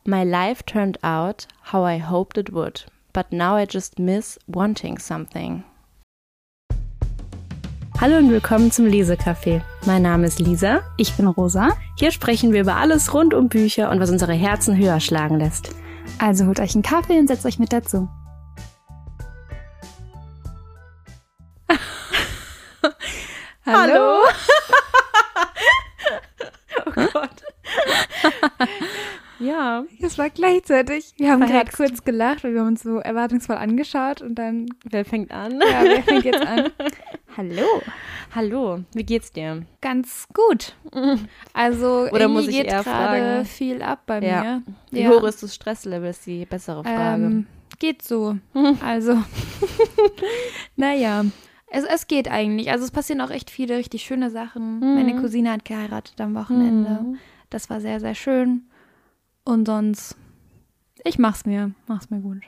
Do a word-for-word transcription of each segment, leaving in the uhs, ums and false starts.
My life turned out how I hoped it would, but now I just miss wanting something. Hallo und willkommen zum Lesecafé. Mein Name ist Lisa. Ich bin Rosa. Hier sprechen wir über alles rund um Bücher und was unsere Herzen höher schlagen lässt. Also holt euch einen Kaffee und setzt euch mit dazu. Hallo? Oh Gott. Ja. Das war gleichzeitig. Wir haben gerade Verhext. kurz gelacht, weil wir haben uns so erwartungsvoll angeschaut und dann, Wer fängt an? ja, wer fängt jetzt an? Hallo. Hallo, wie geht's dir? Ganz gut. Also Oder muss irgendwie ich geht eher gerade fragen? viel ab bei Ja. mir. Wie Ja. hoch ist das Stresslevel, ist die bessere Frage. Ähm, geht so. Also, naja. Es, es geht eigentlich. Also es passieren auch echt viele richtig schöne Sachen. Mhm. Meine Cousine hat geheiratet am Wochenende. Mhm. Das war sehr, sehr schön. Und sonst, ich mach's mir. Mach's mir gut.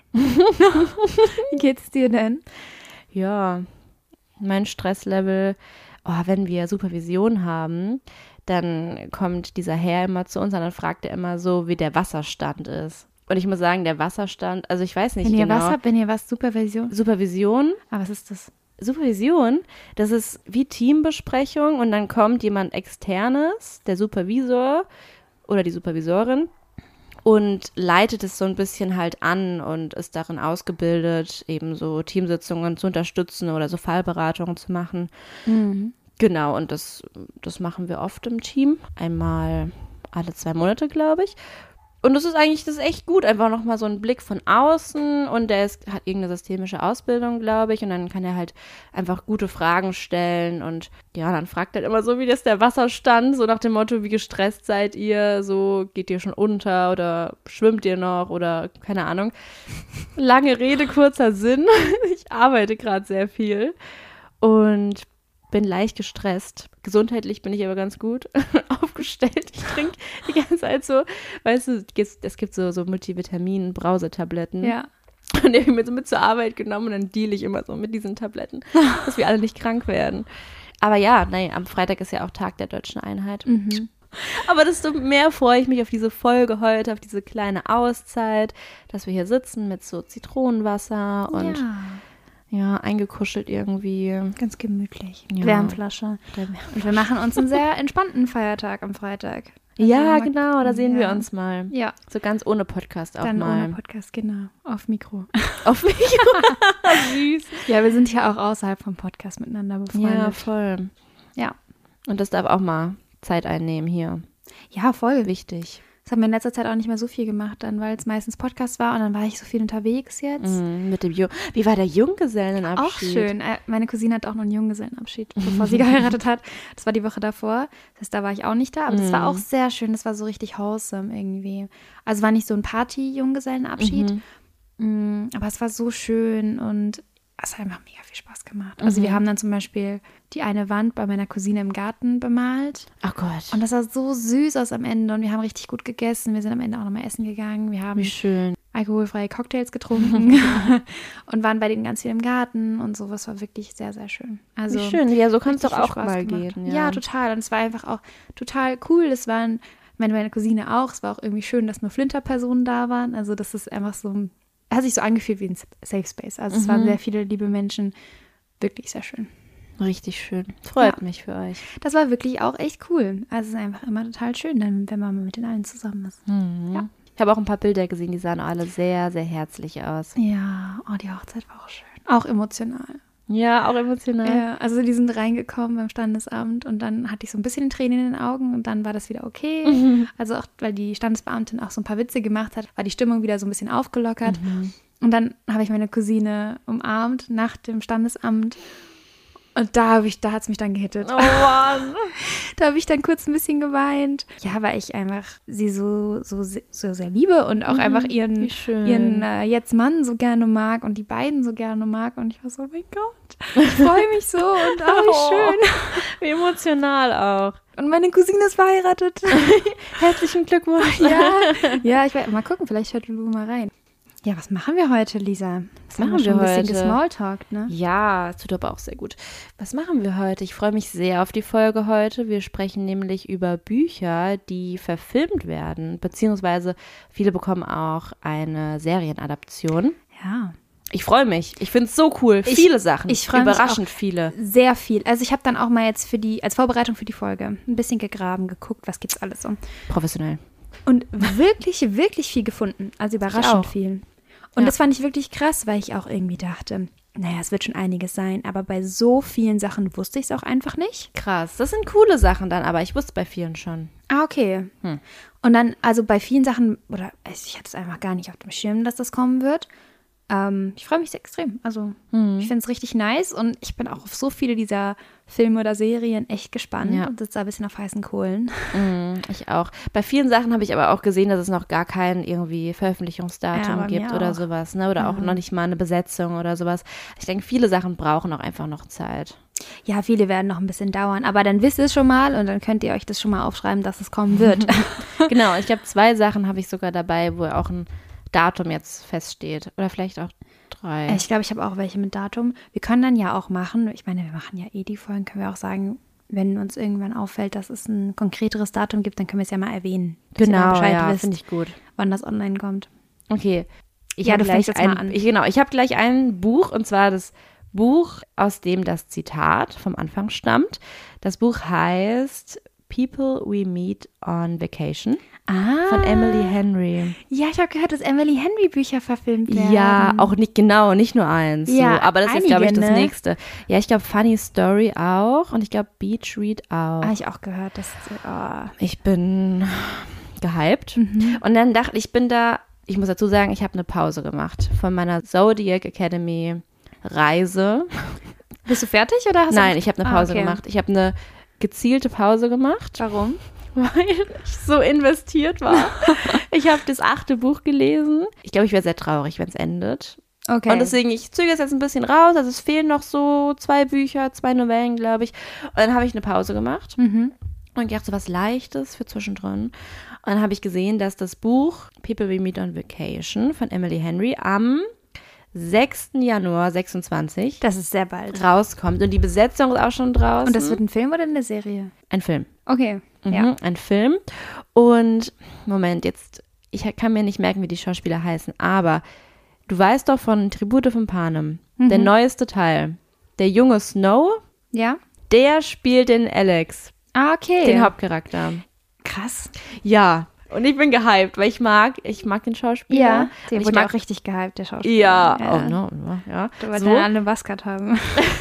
Wie geht's dir denn? Ja, mein Stresslevel, oh, wenn wir Supervision haben, dann kommt dieser Herr immer zu uns und dann fragt er immer so, wie der Wasserstand ist. Und ich muss sagen, der Wasserstand, also ich weiß nicht Wenn ihr genau. was habt, wenn ihr was, Supervision. Supervision, Ah, was ist das? Supervision, das ist wie Teambesprechung und dann kommt jemand Externes, der Supervisor oder die Supervisorin, und leitet es so ein bisschen halt an und ist darin ausgebildet, eben so Teamsitzungen zu unterstützen oder so Fallberatungen zu machen. Mhm. Genau, und das, das machen wir oft im Team. Einmal alle zwei Monate, glaube ich. Und das ist eigentlich, das ist echt gut, einfach nochmal so ein Blick von außen und der ist, hat irgendeine systemische Ausbildung, glaube ich, und dann kann er halt einfach gute Fragen stellen und ja, dann fragt er immer so, wie ist der Wasserstand, so nach dem Motto, wie gestresst seid ihr, so geht ihr schon unter oder schwimmt ihr noch oder keine Ahnung. Lange Rede, kurzer Sinn. Ich arbeite gerade sehr viel und bin leicht gestresst. Gesundheitlich bin ich aber ganz gut aufgestellt. Ich trinke die ganze Zeit so, weißt du, es gibt so, so Multivitamin-Brausetabletten. Ja. Und die habe ich mir so mit zur Arbeit genommen und dann deal ich immer so mit diesen Tabletten, dass wir alle nicht krank werden. Aber ja, nein, am Freitag ist ja auch Tag der Deutschen Einheit. Mhm. Aber desto mehr freue ich mich auf diese Folge heute, auf diese kleine Auszeit, dass wir hier sitzen mit so Zitronenwasser und ja, ja, eingekuschelt irgendwie. ganz gemütlich. Ja. Wärmflasche. Und wir machen uns einen sehr entspannten Feiertag am Freitag. Also Ja, mal- genau, da sehen wir ja. uns mal. Ja, So ganz ohne Podcast auch dann mal. ohne Podcast, genau. Auf Mikro. Auf mich. Süß. Ja, wir sind ja auch außerhalb vom Podcast miteinander befreundet. Ja, voll. Ja. Und das darf auch mal Zeit einnehmen hier. Ja, voll. Wichtig. Das haben wir in letzter Zeit auch nicht mehr so viel gemacht, dann, weil es meistens Podcast war und dann war ich so viel unterwegs jetzt. Mhm, mit dem Ju- Wie war der Junggesellenabschied? Auch schön. Äh, Meine Cousine hat auch noch einen Junggesellenabschied, bevor sie geheiratet hat. Das war die Woche davor. Das heißt, da war ich auch nicht da, aber das war auch sehr schön. Das war so richtig wholesome irgendwie. Also war nicht so ein Party-Junggesellenabschied, Mhm. mm, aber es war so schön und es hat einfach mega viel Spaß gemacht. Also wir haben dann zum Beispiel die eine Wand bei meiner Cousine im Garten bemalt. Ach Gott. Und das sah so süß aus am Ende und wir haben richtig gut gegessen. Wir sind am Ende auch nochmal essen gegangen. Wir haben Wie schön. alkoholfreie Cocktails getrunken und waren bei denen ganz viel im Garten und so. Das war wirklich sehr, sehr schön. Also Wie schön. Ja, so kann es doch richtig viel auch Spaß mal gemacht. gehen. Ja. Ja. total. Und es war einfach auch total cool. Es waren, meine, meine Cousine auch. Es war auch irgendwie schön, dass nur Flinter-Personen da waren. Also das ist einfach so, hat sich so angefühlt wie ein Safe Space. Also es waren sehr viele liebe Menschen. Wirklich sehr schön. Richtig schön. Freut Ja. mich für euch. Das war wirklich auch echt cool. Also es ist einfach immer total schön, dann, wenn man mal mit den allen zusammen ist. Mhm. Ja. Ich habe auch ein paar Bilder gesehen, die sahen alle sehr, sehr herzlich aus. Ja, oh, die Hochzeit war auch schön. Auch emotional. Ja, auch emotional. Ja, also die sind reingekommen beim Standesamt und dann hatte ich so ein bisschen Tränen in den Augen und dann war das wieder okay. Mhm. Also auch, weil die Standesbeamtin auch so ein paar Witze gemacht hat, war die Stimmung wieder so ein bisschen aufgelockert. Mhm. Und dann habe ich meine Cousine umarmt nach dem Standesamt und da habe ich, da hat es mich dann gehittet. Oh Mann. Da habe ich dann kurz ein bisschen geweint. Ja, weil ich einfach sie so, so, so sehr liebe und auch Mhm, einfach ihren, wie schön. ihren äh, jetzt Mann so gerne mag und die beiden so gerne mag. Und ich war so, oh mein Gott, ich freue mich so und oh, wie Oh. schön. Wie emotional auch. Und meine Cousine ist verheiratet. Herzlichen Glückwunsch. Ja, ja, ich werde mal gucken, vielleicht hört Lulu mal rein. Ja, was machen wir heute, Lisa? Was machen wir ein heute? bisschen gesmalltalkt, ne? Ja, es tut aber auch sehr gut. Was machen wir heute? Ich freue mich sehr auf die Folge heute. Wir sprechen nämlich über Bücher, die verfilmt werden, beziehungsweise viele bekommen auch eine Serienadaption. Ja. Ich freue mich. Ich finde es so cool. Ich, viele Sachen. Ich freue mich Überraschend auch viele. Sehr viel. Also ich habe dann auch mal jetzt für die, als Vorbereitung für die Folge ein bisschen gegraben, geguckt, was gibt's alles so. Professionell. Und wirklich, wirklich viel gefunden. Also überraschend viel. Und ja. das fand ich wirklich krass, weil ich auch irgendwie dachte, naja, es wird schon einiges sein. Aber bei so vielen Sachen wusste ich es auch einfach nicht. Krass. Das sind coole Sachen dann, aber ich wusste bei vielen schon. Ah, okay. Hm. Und dann, also bei vielen Sachen, oder ich hatte es einfach gar nicht auf dem Schirm, dass das kommen wird. Ähm, ich freue mich sehr extrem. Also hm. ich finde es richtig nice und ich bin auch auf so viele dieser Filme oder Serien echt gespannt ja. und sitze da ein bisschen auf heißen Kohlen. Mm, ich auch. Bei vielen Sachen habe ich aber auch gesehen, dass es noch gar kein irgendwie Veröffentlichungsdatum ja, gibt oder auch. sowas, ne? Oder mhm. auch noch nicht mal eine Besetzung oder sowas. Ich denke, viele Sachen brauchen auch einfach noch Zeit. Ja, viele werden noch ein bisschen dauern, aber dann wisst ihr es schon mal und dann könnt ihr euch das schon mal aufschreiben, dass es kommen wird. Genau, ich glaube, zwei Sachen habe ich sogar dabei, wo auch ein Datum jetzt feststeht. Oder vielleicht auch drei. Ich glaube, ich habe auch welche mit Datum. Wir können dann ja auch machen, ich meine, wir machen ja eh die Folgen, können wir auch sagen, wenn uns irgendwann auffällt, dass es ein konkreteres Datum gibt, dann können wir es ja mal erwähnen. Genau, ja, finde ich gut. Wann das online kommt. Okay. Ich ja, habe du gleich fängst jetzt ein, mal an. Ich, genau, ich habe gleich ein Buch, und zwar das Buch, aus dem das Zitat vom Anfang stammt. Das Buch heißt People We Meet on Vacation ah. von Emily Henry. Ja, ich habe gehört, dass Emily Henry Bücher verfilmt werden. Ja, auch nicht genau, nicht nur eins. Ja, so. Aber das einige, ist, glaube ich, das ne? nächste. Ja, ich glaube Funny Story auch und ich glaube Beach Read auch. Habe ich auch gehört. Dass, oh. Ich bin gehypt. Mhm. Und dann dachte ich, ich bin da, ich muss dazu sagen, ich habe eine Pause gemacht von meiner Zodiac Academy Reise. Bist du fertig oder hast Nein, du... ich habe eine Pause ah, okay. gemacht. Ich habe eine gezielte Pause gemacht. Warum? Weil ich so investiert war. Ich habe das achte Buch gelesen. Ich glaube, ich wäre sehr traurig, wenn es endet. Okay. Und deswegen, ich zögere es jetzt ein bisschen raus. Also es fehlen noch so zwei Bücher, zwei Novellen, glaube ich. Und dann habe ich eine Pause gemacht. Mhm. Und ich dachte, so was Leichtes für zwischendrin. Und dann habe ich gesehen, dass das Buch People We Meet on Vacation von Emily Henry am sechsten Januar sechsundzwanzig Das ist sehr bald. rauskommt. Und die Besetzung ist auch schon draußen. Und das wird ein Film oder eine Serie? Ein Film. Okay, Mhm, ja. ein Film. Und, Moment, jetzt, ich kann mir nicht merken, wie die Schauspieler heißen, aber du weißt doch von Tribute von Panem, Mhm. der neueste Teil. Der junge Snow, Ja? der spielt den Alex, Ah, okay. den Hauptcharakter. Krass. Ja, und ich bin gehypt, weil ich mag, ich mag den Schauspieler. Ja, der Und wurde ich ja mag auch richtig gehypt, der Schauspieler. Ja, ja. oh no, no, ja. Da wollte So. er alle Basket haben.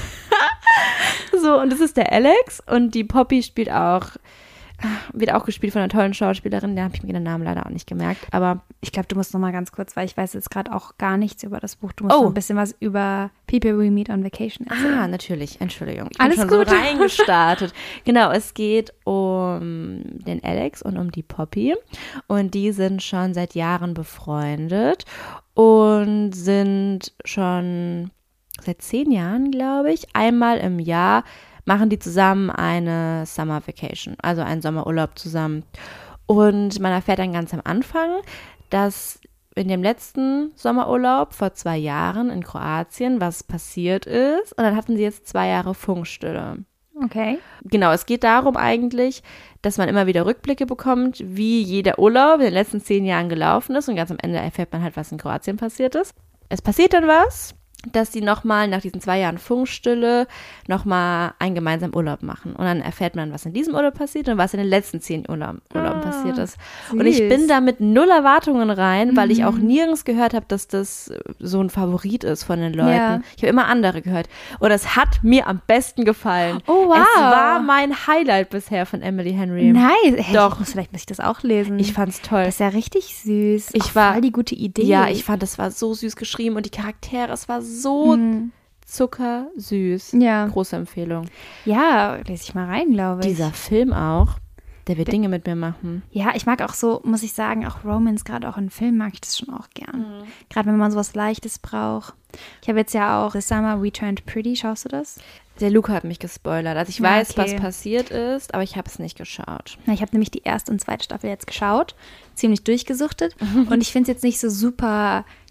So, und das ist der Alex und die Poppy spielt auch, wird auch gespielt von einer tollen Schauspielerin, da habe ich mir den Namen leider auch nicht gemerkt, aber Ich glaube, du musst noch mal ganz kurz, weil ich weiß jetzt gerade auch gar nichts über das Buch. Du musst Oh. noch ein bisschen was über People We Meet on Vacation erzählen. ah, natürlich, Entschuldigung, ich Alles bin schon gut. so reingestartet. Genau, es geht um den Alex und um die Poppy und die sind schon seit Jahren befreundet und sind schon seit zehn Jahren, glaube ich, einmal im Jahr machen die zusammen eine Summer Vacation, also einen Sommerurlaub zusammen. Und man erfährt dann ganz am Anfang, dass in dem letzten Sommerurlaub vor zwei Jahren in Kroatien was passiert ist. Und dann hatten sie jetzt zwei Jahre Funkstille. Okay. Genau, es geht darum eigentlich, dass man immer wieder Rückblicke bekommt, wie jeder Urlaub in den letzten zehn Jahren gelaufen ist. Und ganz am Ende erfährt man halt, was in Kroatien passiert ist. Es passiert dann was, dass sie nochmal nach diesen zwei Jahren Funkstille nochmal einen gemeinsamen Urlaub machen. Und dann erfährt man, was in diesem Urlaub passiert und was in den letzten zehn Urlaub, Urlauben Ah, passiert ist. süß. Und ich bin da mit null Erwartungen rein, weil ich auch Mhm. nirgends gehört habe, dass das so ein Favorit ist von den Leuten. Ja. Ich habe immer andere gehört. Und es hat mir am besten gefallen. Oh, wow. Es war mein Highlight bisher von Emily Henry. Nice. Hey, Doch. Ich muss, vielleicht muss ich das auch lesen. Ich fand's toll. das ist ja richtig süß. Ich Auch war- voll die gute Idee. Ja, ich fand, es war so süß geschrieben und die Charaktere, es war so Mhm. zuckersüß. Ja. Große Empfehlung. Ja, lese ich mal rein, glaube ich. Dieser Film auch, der wird Dinge mit mir machen. Ja, ich mag auch so, muss ich sagen, auch Romance, gerade auch in Filmen mag ich das schon auch gern. Mhm. Gerade wenn man sowas Leichtes braucht. Ich habe jetzt ja auch The Summer We Turned Pretty, schaust du das? Der Luca hat mich gespoilert. Also ich Ja, weiß, okay. was passiert ist, aber ich habe es nicht geschaut. Na, ich habe nämlich die erste und zweite Staffel jetzt geschaut, ziemlich durchgesuchtet und ich finde es jetzt nicht so super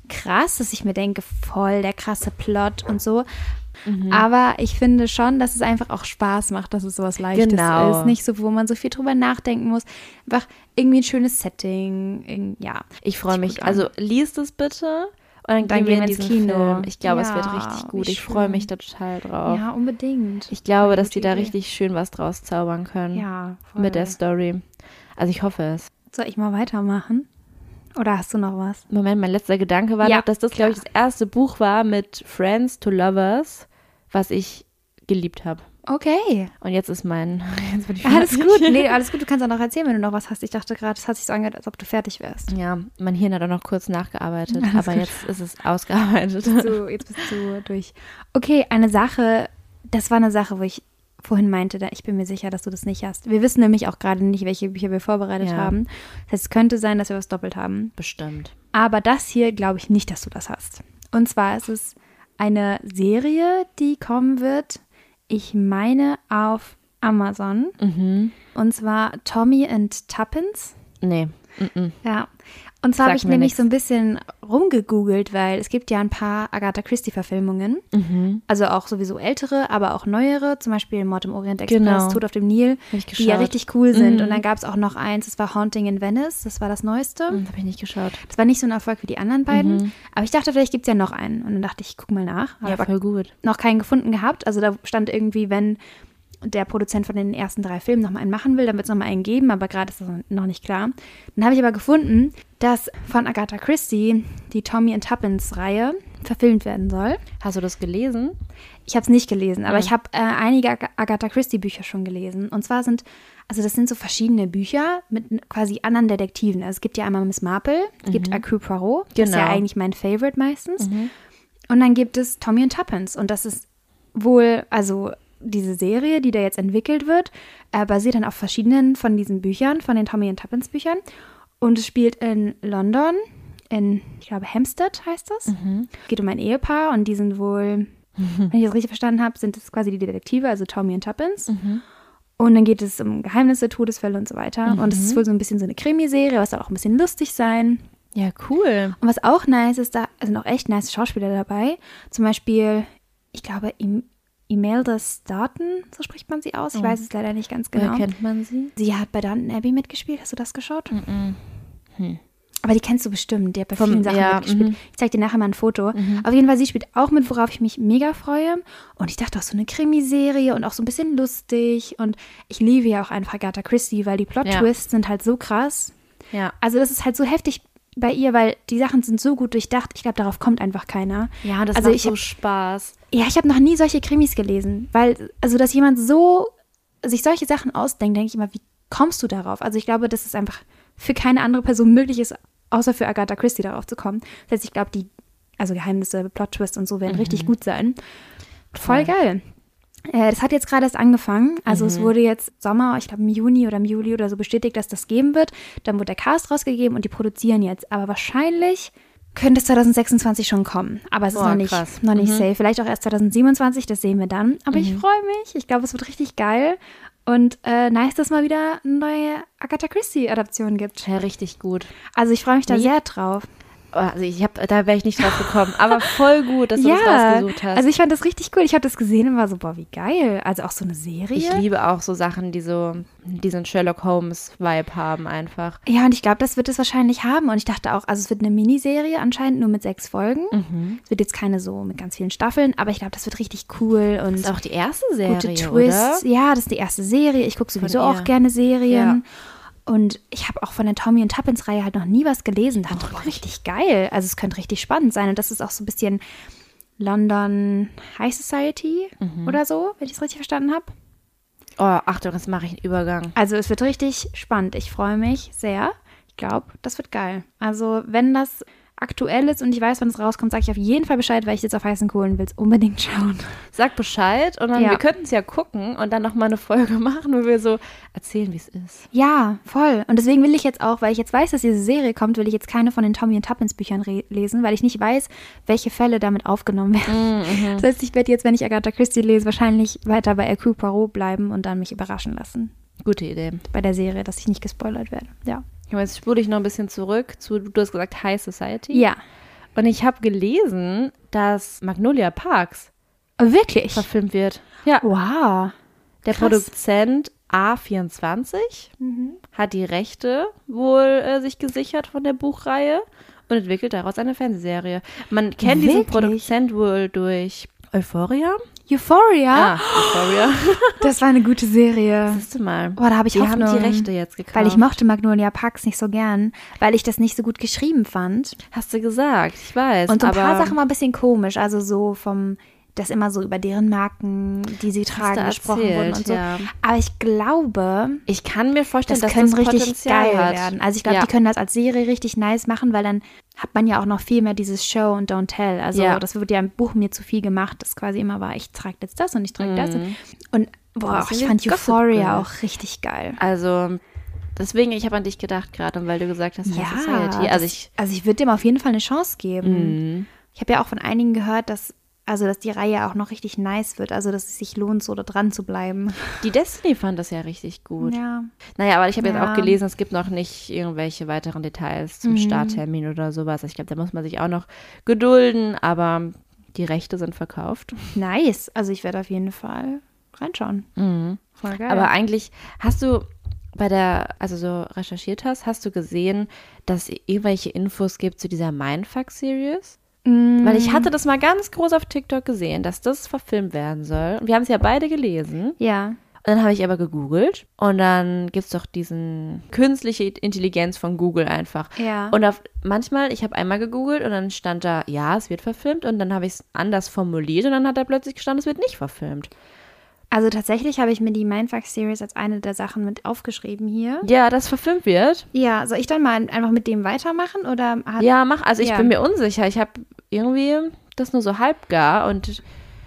krass, dass ich mir denke, voll der krasse Plot und so. Mhm. Aber ich finde schon, dass es einfach auch Spaß macht, dass es sowas Leichtes genau. ist. Nicht so, wo man so viel drüber nachdenken muss. Einfach irgendwie ein schönes Setting. Ja. Ich freue mich. Also liest es bitte. Und dann, dann gehen wir ins Kino. Film. Ich glaube, ja, es wird richtig gut. Ich freue mich da total drauf. Ja, unbedingt. Ich glaube, dass die da richtig schön was draus zaubern können. Ja, voll. Mit der Story. Also ich hoffe es. Soll ich mal weitermachen? Oder hast du noch was? Moment, mein letzter Gedanke war ja, noch, dass das, glaube ich, das erste Buch war mit Friends to Lovers, was ich geliebt habe. Okay. Und jetzt ist mein... Jetzt bin ich alles gut. Nee, alles gut. Du kannst auch noch erzählen, wenn du noch was hast. Ich dachte gerade, es hat sich so angehört, als ob du fertig wärst. Ja, mein Hirn hat auch noch kurz nachgearbeitet. Alles aber gut. Jetzt ist es ausgearbeitet. Jetzt bist, du, jetzt bist du durch. Okay, eine Sache, das war eine Sache, wo ich vorhin meinte, da ich bin mir sicher, dass du das nicht hast. Wir wissen nämlich auch gerade nicht, welche Bücher wir vorbereitet Ja. haben. Das heißt, es könnte sein, dass wir was doppelt haben. Bestimmt. Aber das hier glaube ich nicht, dass du das hast. Und zwar ist es eine Serie, die kommen wird, ich meine auf Amazon. Mhm. Und zwar Tommy and Tuppence. Nee. Mm-mm. Ja. Und zwar habe Sagt ich mir nämlich nix. so ein bisschen rumgegoogelt, weil es gibt ja ein paar Agatha Christie-Verfilmungen. Mhm. Also auch sowieso ältere, aber auch neuere. Zum Beispiel Mord im Orient Express, Genau. Tod auf dem Nil, Hab ich die ja geschaut. richtig cool sind. Mhm. Und dann gab es auch noch eins, das war Haunting in Venice. Das war das Neueste. Mhm, hab ich nicht geschaut. Das war nicht so ein Erfolg wie die anderen beiden. Mhm. Aber ich dachte, vielleicht gibt es ja noch einen. Und dann dachte ich, ich guck mal nach. Habe Ja, aber voll gut. noch keinen gefunden gehabt. Also da stand irgendwie, wenn der Produzent von den ersten drei Filmen noch mal einen machen will, dann wird es noch mal einen geben, aber gerade ist das noch nicht klar. Dann habe ich aber gefunden, dass von Agatha Christie die Tommy and Tuppence-Reihe verfilmt werden soll. Hast du das gelesen? Ich habe es nicht gelesen, aber Ja. ich habe äh, einige Ag- Agatha Christie-Bücher schon gelesen. Und zwar sind, also das sind so verschiedene Bücher mit n- quasi anderen Detektiven. Also es gibt ja einmal Miss Marple, es gibt Hercule Poirot, das ist ja Genau. eigentlich mein Favorite meistens. Mhm. Und dann gibt es Tommy und Tuppence. Und das ist wohl, also diese Serie, die da jetzt entwickelt wird, äh, basiert dann auf verschiedenen von diesen Büchern, von den Tommy und Tuppence Büchern. Und es spielt in London, in, ich glaube, Hampstead heißt das. Mhm. Es geht um ein Ehepaar und die sind wohl, wenn ich das richtig verstanden habe, sind es quasi die Detektive, also Tommy und Tuppence. Mhm. Und dann geht es um Geheimnisse, Todesfälle und so weiter. Mhm. Und es ist wohl so ein bisschen so eine Krimiserie, was soll auch ein bisschen lustig sein. Ja, cool. Und was auch nice ist, da sind auch echt nice Schauspieler dabei. Zum Beispiel, ich glaube, Im- Imelda Staunton, so spricht man sie aus. Ich Oh. weiß es leider nicht ganz genau. Woher kennt man sie? Sie hat bei Downton Abbey mitgespielt. Hast du das geschaut? Mhm. Hm. Aber die kennst du bestimmt. Die hat bei Vom- vielen Sachen ja, mitgespielt. mhm. Ich zeig dir nachher mal ein Foto. Auf jeden Fall, sie spielt auch mit, worauf ich mich mega freue. Und ich dachte auch so eine Krimiserie und auch so ein bisschen lustig. Und ich liebe ja auch einfach Agatha Christie, weil die Plot-Twists sind halt so krass. Ja. Also das ist halt so heftig bei ihr, weil die Sachen sind so gut durchdacht. Ich glaube, darauf kommt einfach keiner. Ja, das Also macht ich so hab- Spaß. Ja, ich habe noch nie solche Krimis gelesen, weil, also, dass jemand so sich solche Sachen ausdenkt, denke ich immer, wie kommst du darauf? Also, ich glaube, dass es einfach für keine andere Person möglich ist, außer für Agatha Christie darauf zu kommen. Das heißt, ich glaube, die, also Geheimnisse, Plot-Twist und so werden richtig gut sein. Voll geil. Äh, das hat jetzt gerade erst angefangen. Also, es wurde jetzt Sommer, ich glaube im Juni oder im Juli oder so bestätigt, dass das geben wird. Dann wurde der Cast rausgegeben und die produzieren jetzt. Aber wahrscheinlich könnte es zwanzig sechsundzwanzig schon kommen. Aber es ist Boah, noch nicht, krass. noch nicht Mhm. safe. Vielleicht auch erst zwanzig siebenundzwanzig, das sehen wir dann. Aber ich freue mich. Ich glaube, es wird richtig geil. Und äh, nice, dass mal wieder eine neue Agatha Christie-Adaption gibt. Ja, richtig gut. Also ich freue mich da Nee. sehr drauf. Also ich hab, da wäre ich nicht drauf gekommen. Aber voll gut, dass du das Ja, rausgesucht hast. also ich fand das richtig cool. Ich habe das gesehen und war so, boah, wie geil. Also auch so eine Serie. ich liebe auch so Sachen, die so diesen Sherlock Holmes-Vibe haben einfach. Ja, und ich glaube, das wird es wahrscheinlich haben. Und ich dachte auch, also es wird eine Miniserie anscheinend nur mit sechs Folgen. Mhm. Es wird jetzt keine so mit ganz vielen Staffeln, aber ich glaube, das wird richtig cool und Das ist auch die erste Serie, gute Twists. oder? Ja, das ist die erste Serie. Ich gucke sowieso ihr. auch gerne Serien. Ja. Und ich habe auch von der Tommy und Tuppence Reihe halt noch nie was gelesen. Oh, Dachte, boah, richtig geil. Also es könnte richtig spannend sein. Und das ist auch so ein bisschen London High Society Mhm. oder so, wenn ich es richtig verstanden habe. Oh, Achtung, jetzt mache ich einen Übergang. Also es wird richtig spannend. Ich freue mich sehr. Ich glaube, das wird geil. Also wenn das aktuell ist und ich weiß, wann es rauskommt, sage ich auf jeden Fall Bescheid, weil ich jetzt auf heißen Kohlen will es unbedingt schauen. Sag Bescheid und dann, Ja. wir könnten es ja gucken und dann nochmal eine Folge machen, wo wir so erzählen, wie es ist. Ja, voll. Und deswegen will ich jetzt auch, weil ich jetzt weiß, dass diese Serie kommt, will ich jetzt keine von den Tommy und Tuppence Büchern re- lesen, weil ich nicht weiß, welche Fälle damit aufgenommen werden. Mhm. Das heißt, ich werde jetzt, wenn ich Agatha Christie lese, wahrscheinlich weiter bei Hercule Poirot bleiben und dann mich überraschen lassen Gute Idee. bei der Serie, dass ich nicht gespoilert werde. Ja. Jetzt spule ich noch ein bisschen zurück zu, du hast gesagt High Society. Ja. Und ich habe gelesen, dass Magnolia Parks Oh, wirklich? verfilmt wird. Ja. Wow. Der Krass. Produzent A vierundzwanzig Mhm. hat die Rechte wohl äh, sich gesichert von der Buchreihe und entwickelt daraus eine Fernsehserie. Man kennt diesen Wirklich? Produzent wohl durch Euphoria. Euphoria? Ah, Euphoria. Das war eine gute Serie. Siehst du mal. Boah, da habe ich Die Hoffnung. haben die Rechte jetzt gekauft. Weil ich mochte Magnolia Parks nicht so gern, weil ich das nicht so gut geschrieben fand. Hast du gesagt, ich weiß. Und so ein aber paar Sachen war ein bisschen komisch. Also so vom, dass immer so über deren Marken, die sie tragen, du gesprochen erzählt, wurden und so. ja. Aber ich glaube, Ich kann mir vorstellen, das dass können das richtig Potenzial geil hat. werden. Also ich glaube, ja. die können das als Serie richtig nice machen, weil dann hat man ja auch noch viel mehr dieses Show und Don't Tell. Also Ja. das wird ja im Buch mir zu viel gemacht, das quasi immer war, ich trage jetzt das und ich trage das. Mhm. Und boah, Das ist ich wie fand Gossip Euphoria Girl. auch richtig geil. Also, deswegen, ich habe an dich gedacht gerade, und weil du gesagt hast, High Society. das, Also ich, also ich würde dem auf jeden Fall eine Chance geben. mh, Ich habe ja auch von einigen gehört, dass also dass die Reihe auch noch richtig nice wird, also dass es sich lohnt, so da dran zu bleiben. die Destiny fand das ja richtig gut. Ja. Naja, aber ich habe jetzt Ja. auch gelesen, es gibt noch nicht irgendwelche weiteren Details zum Mhm. Starttermin oder sowas. Ich glaube, da muss man sich auch noch gedulden, aber die Rechte sind verkauft. Nice. Also ich werde auf jeden Fall reinschauen. Mhm. Voll geil. Aber eigentlich hast du bei der, also so recherchiert hast, hast du gesehen, dass es irgendwelche Infos gibt zu dieser Mindfuck-Series? Mm, Weil ich hatte das mal ganz groß auf TikTok gesehen, dass das verfilmt werden soll. Und wir haben es ja beide gelesen. ja. Und dann habe ich aber gegoogelt und dann gibt es doch diesen künstliche Intelligenz von Google einfach. Ja. Und auf, manchmal, ich habe einmal gegoogelt und dann stand da, ja, es wird verfilmt und dann habe ich es anders formuliert und dann hat da plötzlich gestanden, es wird nicht verfilmt. Also tatsächlich habe ich mir die Mindfuck-Series als eine der Sachen mit aufgeschrieben hier. Ja, das verfilmt wird. Ja, soll ich dann mal einfach mit dem weitermachen oder hat, Ja, mach. Also ich Ja. bin mir unsicher. Ich habe irgendwie das nur so halb gar und